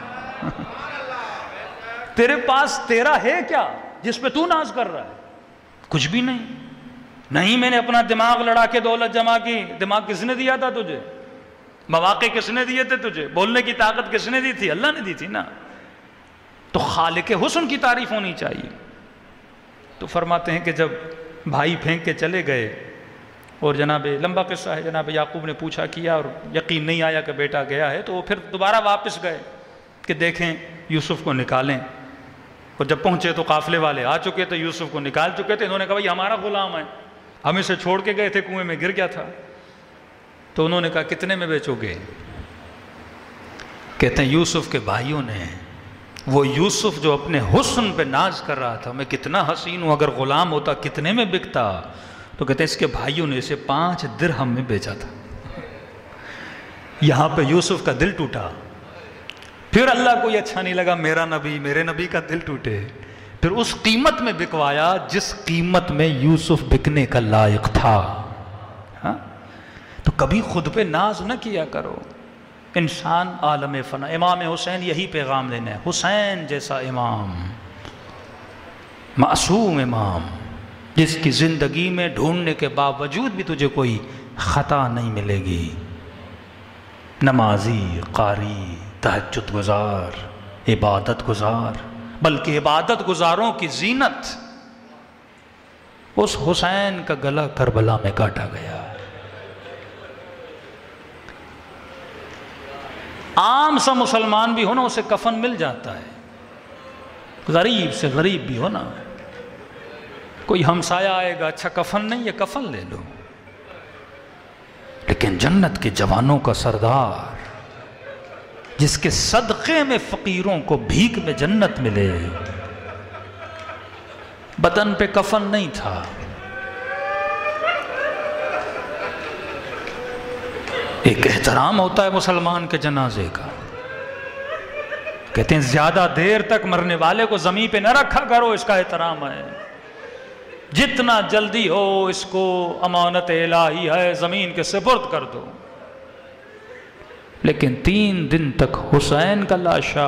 تیرے پاس تیرا ہے کیا جس پہ تو ناز کر رہا ہے؟ کچھ بھی نہیں۔ نہیں میں نے اپنا دماغ لڑا کے دولت جمع کی، دماغ کس نے دیا تھا تجھے؟ مواقع کس نے دیے تھے تجھے؟ بولنے کی طاقت کس نے دی تھی؟ اللہ نے دی تھی نا۔ تو خالق حسن کی تعریف ہونی چاہیے۔ تو فرماتے ہیں کہ جب بھائی پھینک کے چلے گئے اور جناب لمبا قصہ ہے، جناب یعقوب نے پوچھا کیا اور یقین نہیں آیا کہ بیٹا گیا ہے، تو وہ پھر دوبارہ واپس گئے کہ دیکھیں یوسف کو نکالیں، اور جب پہنچے تو قافلے والے آ چکے تھے، یوسف کو نکال چکے تھے۔ انہوں نے کہا بھائی ہمارا غلام ہے، ہم اسے چھوڑ کے گئے تھے، کنویں میں گر گیا تھا۔ تو انہوں نے کہا کتنے میں بیچو گے؟ کہتے ہیں یوسف کے بھائیوں نے، وہ یوسف جو اپنے حسن پہ ناز کر رہا تھا، میں کتنا حسین ہوں، اگر غلام ہوتا کتنے میں بکتا؟ تو کہتے ہیں اس کے بھائیوں نے اسے 5 درہم میں بیچا تھا۔ یہاں پہ یوسف کا دل ٹوٹا، پھر اللہ کو یہ اچھا نہیں لگا میرا نبی، میرے نبی کا دل ٹوٹے، پھر اس قیمت میں بکوایا جس قیمت میں یوسف بکنے کا لائق تھا۔ ہاں؟ تو کبھی خود پہ ناز نہ کیا کرو، انسان عالم فنا۔ امام حسین یہی پیغام دینا ہے، حسین جیسا امام، معصوم امام، جس کی زندگی میں ڈھونڈنے کے باوجود بھی تجھے کوئی خطا نہیں ملے گی، نمازی، قاری، تہجد گزار، عبادت گزار، بلکہ عبادت گزاروں کی زینت۔ اس حسین کا گلا کربلا میں کاٹا گیا۔ عام سا مسلمان بھی ہو نا، اسے کفن مل جاتا ہے، غریب سے غریب بھی ہو نا، کوئی ہمسایہ آئے گا اچھا کفن نہیں ہے، کفن لے لو۔ لیکن جنت کے جوانوں کا سردار، جس کے صدقے میں فقیروں کو بھیک میں جنت ملے، بدن پہ کفن نہیں تھا، ایک احترام ہوتا ہے مسلمان کے جنازے کا۔ کہتے ہیں زیادہ دیر تک مرنے والے کو زمین پہ نہ رکھا کرو، اس کا احترام ہے، جتنا جلدی ہو اس کو امانت الہی ہے زمین کے سپرد کر دو۔ لیکن 3 دن تک حسین کا لاشا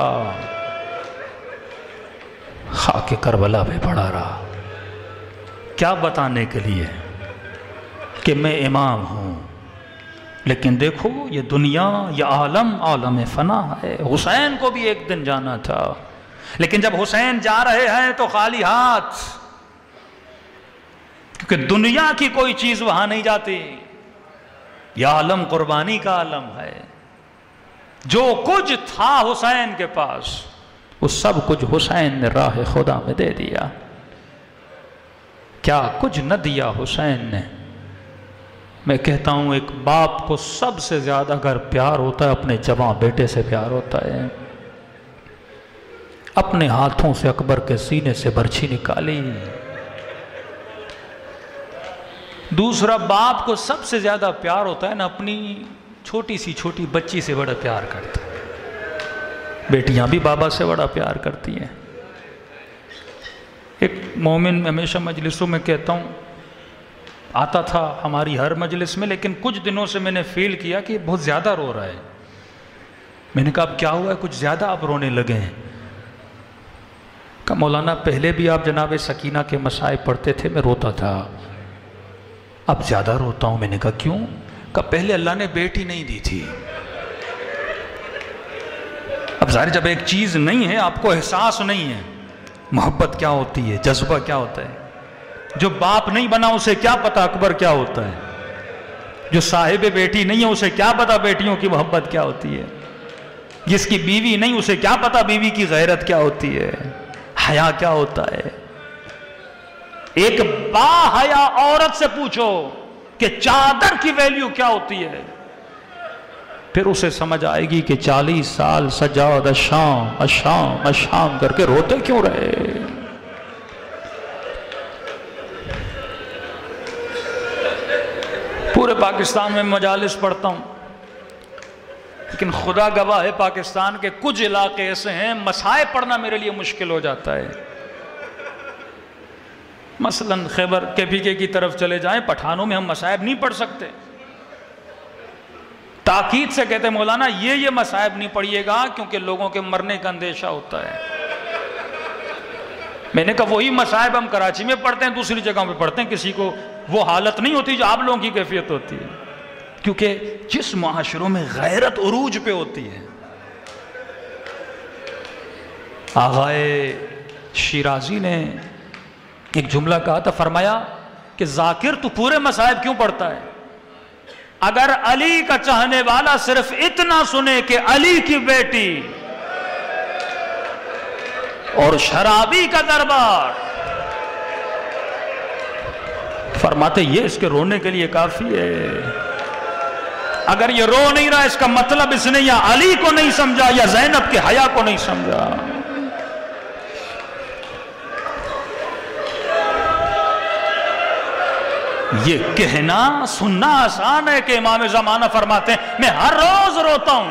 خاک کربلا پہ پڑا رہا، کیا بتانے کے لیے کہ میں امام ہوں۔ لیکن دیکھو یہ دنیا، یہ عالم فنا ہے۔ حسین کو بھی ایک دن جانا تھا، لیکن جب حسین جا رہے ہیں تو خالی ہاتھ، کیونکہ دنیا کی کوئی چیز وہاں نہیں جاتی، یہ عالم قربانی کا عالم ہے۔ جو کچھ تھا حسین کے پاس، وہ سب کچھ حسین نے راہ خدا میں دے دیا۔ کیا کچھ نہ دیا حسین نے۔ میں کہتا ہوں ایک باپ کو سب سے زیادہ اگر پیار ہوتا ہے اپنے جوان بیٹے سے پیار ہوتا ہے۔ اپنے ہاتھوں سے اکبر کے سینے سے برچھی نکالی۔ دوسرا باپ کو سب سے زیادہ پیار ہوتا ہے نا اپنی چھوٹی بچی سے بڑا پیار کرتا ہے۔ بیٹیاں بھی بابا سے بڑا پیار کرتی ہیں۔ ایک مومن ہمیشہ مجلسوں میں کہتا ہوں آتا تھا ہماری ہر مجلس میں، لیکن کچھ دنوں سے میں نے فیل کیا کہ بہت زیادہ رو رہا ہے۔ میں نے کہا اب کیا ہوا ہے، کچھ زیادہ آپ رونے لگے ہیں؟ کہا مولانا پہلے بھی آپ جناب سکینہ کے مصائب پڑھتے تھے، میں روتا تھا، اب زیادہ روتا ہوں۔ میں نے کہا کیوں؟ کہا پہلے اللہ نے بیٹی نہیں دی تھی، اب ظاہر جب ایک چیز نہیں ہے آپ کو احساس نہیں ہے محبت کیا ہوتی ہے، جذبہ کیا ہوتا ہے۔ جو باپ نہیں بنا اسے کیا پتا اکبر کیا ہوتا ہے، جو صاحب بیٹی نہیں ہے اسے کیا پتا بیٹیوں کی محبت کیا ہوتی ہے، جس کی بیوی نہیں اسے کیا پتا بیوی کی غیرت کیا ہوتی ہے، حیا کیا ہوتا ہے۔ ایک با حیا عورت سے پوچھو کہ چادر کی ویلیو کیا ہوتی ہے، پھر اسے سمجھ آئے گی کہ 40 سال سجاد اشام کر کے روتے کیوں رہے۔ پورے پاکستان میں مجالس پڑھتا ہوں، لیکن خدا گواہ ہے پاکستان کے کچھ علاقے ایسے ہیں مسائب پڑھنا میرے لیے مشکل ہو جاتا ہے۔ مثلا خیبر KPK کی طرف چلے جائیں، پٹھانوں میں ہم مسائب نہیں پڑھ سکتے، تاکید سے کہتے ہیں مولانا یہ مسائب نہیں پڑھیے گا کیونکہ لوگوں کے مرنے کا اندیشہ ہوتا ہے۔ میں نے کہا وہی مسائب ہم کراچی میں پڑھتے ہیں، دوسری جگہوں پہ پڑھتے ہیں، کسی کو وہ حالت نہیں ہوتی جو آپ لوگوں کی کیفیت ہوتی ہے، کیونکہ جس معاشروں میں غیرت عروج پہ ہوتی ہے۔ آغائے شیرازی نے ایک جملہ کہا تھا، فرمایا کہ ذاکر تو پورے مسائب کیوں پڑھتا ہے؟ اگر علی کا چاہنے والا صرف اتنا سنے کہ علی کی بیٹی اور شرابی کا دربار، فرماتے یہ اس کے رونے کے لیے کافی ہے۔ اگر یہ رو نہیں رہا اس کا مطلب اس نے یا علی کو نہیں سمجھا یا زینب کے حیا کو نہیں سمجھا۔ یہ کہنا سننا آسان ہے کہ امام زمانہ فرماتے ہیں میں ہر روز روتا ہوں۔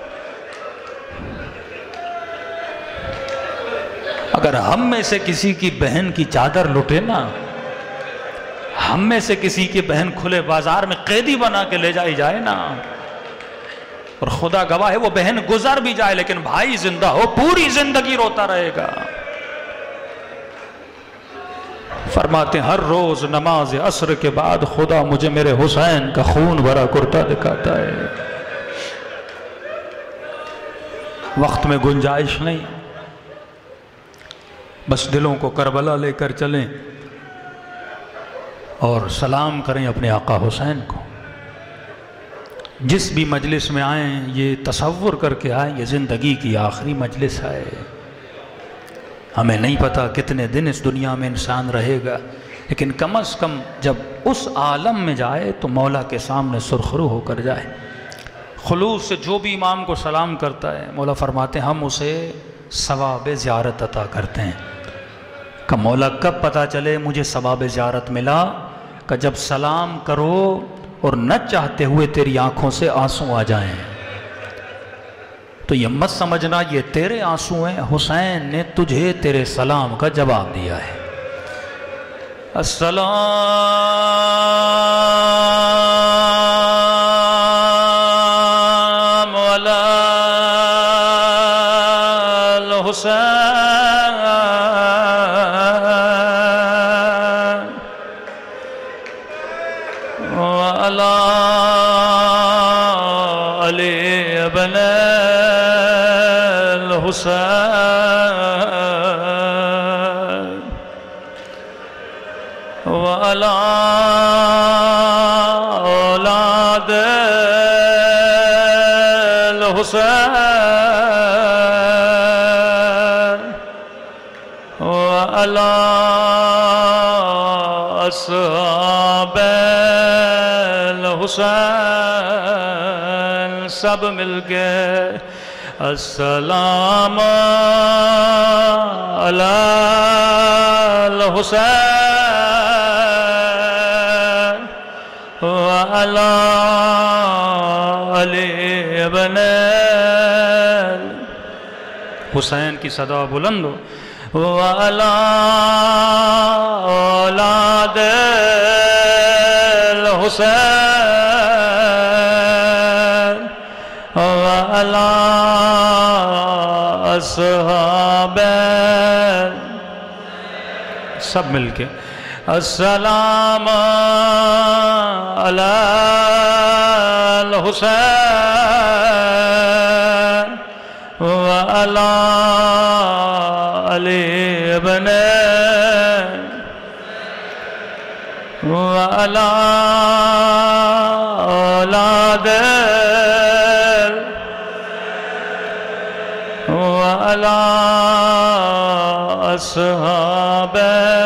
اگر ہم میں سے کسی کی بہن کی چادر لٹے نا، ہم میں سے کسی کی بہن کھلے بازار میں قیدی بنا کے لے جائی جائے نا، اور خدا گواہ ہے وہ بہن گزر بھی جائے لیکن بھائی زندہ ہو پوری زندگی روتا رہے گا۔ فرماتے ہیں ہر روز نماز عصر کے بعد خدا مجھے میرے حسین کا خون بھرا کرتا دکھاتا ہے۔ وقت میں گنجائش نہیں، بس دلوں کو کربلا لے کر چلیں اور سلام کریں اپنے آقا حسین کو۔ جس بھی مجلس میں آئیں یہ تصور کر کے آئیں یہ زندگی کی آخری مجلس ہے۔ ہمیں نہیں پتا کتنے دن اس دنیا میں انسان رہے گا، لیکن کم از کم جب اس عالم میں جائے تو مولا کے سامنے سرخرو ہو کر جائے۔ خلوص سے جو بھی امام کو سلام کرتا ہے مولا فرماتے ہیں ہم اسے ثواب زیارت عطا کرتے ہیں۔ کہ مولا کب پتہ چلے مجھے ثواب زیارت ملا؟ کہ جب سلام کرو اور نہ چاہتے ہوئے تیری آنکھوں سے آنسو آ جائیں، تو یہ مت سمجھنا یہ تیرے آنسو ہیں، حسین نے تجھے تیرے سلام کا جواب دیا ہے۔ السلام علی الحسین وعلی علی ابن الحسین وعلی اولاد الحسین وعلی اصحاب الحسین۔ سب مل کے السلام علی الحسین وعلی علی ابن حسین کی صدا بلند ہو۔ وعلی اولاد الحسین وعلی اصحاب سب مل کے السلام علی الحسین وعلی علی ابن وعلی اولاد وعلی اصحاب۔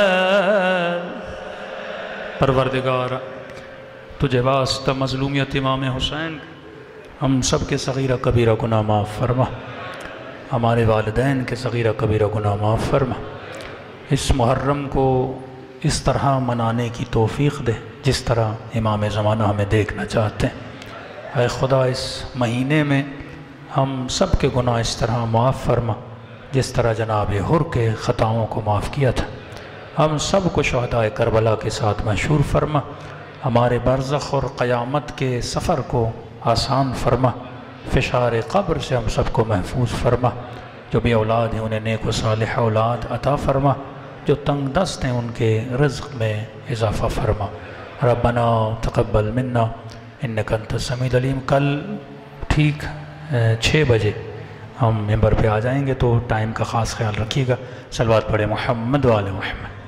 پروردگار تجھے واسطہ مظلومیت امام حسین ہم سب کے صغیرہ کبیرہ گناہ معاف فرما، ہمارے والدین کے صغیرہ کبیرہ گناہ معاف فرما۔ اس محرم کو اس طرح منانے کی توفیق دے جس طرح امام زمانہ ہمیں دیکھنا چاہتے ہیں۔ اے خدا اس مہینے میں ہم سب کے گناہ اس طرح معاف فرما جس طرح جناب حر کے خطاؤں کو معاف کیا تھا۔ ہم سب کو شہداء کربلا کے ساتھ محشور فرما، ہمارے برزخ اور قیامت کے سفر کو آسان فرما، فشار قبر سے ہم سب کو محفوظ فرما۔ جو بھی اولاد ہیں انہیں نیک و صالح اولاد عطا فرما، جو تنگ دست ہیں ان کے رزق میں اضافہ فرما۔ ربنا تقبل منا انک انت السمیع العلیم۔ کل ٹھیک 6 بجے ہم ممبر پہ آ جائیں گے تو ٹائم کا خاص خیال رکھیے گا۔ صلوات پڑھے محمد و آل محمد۔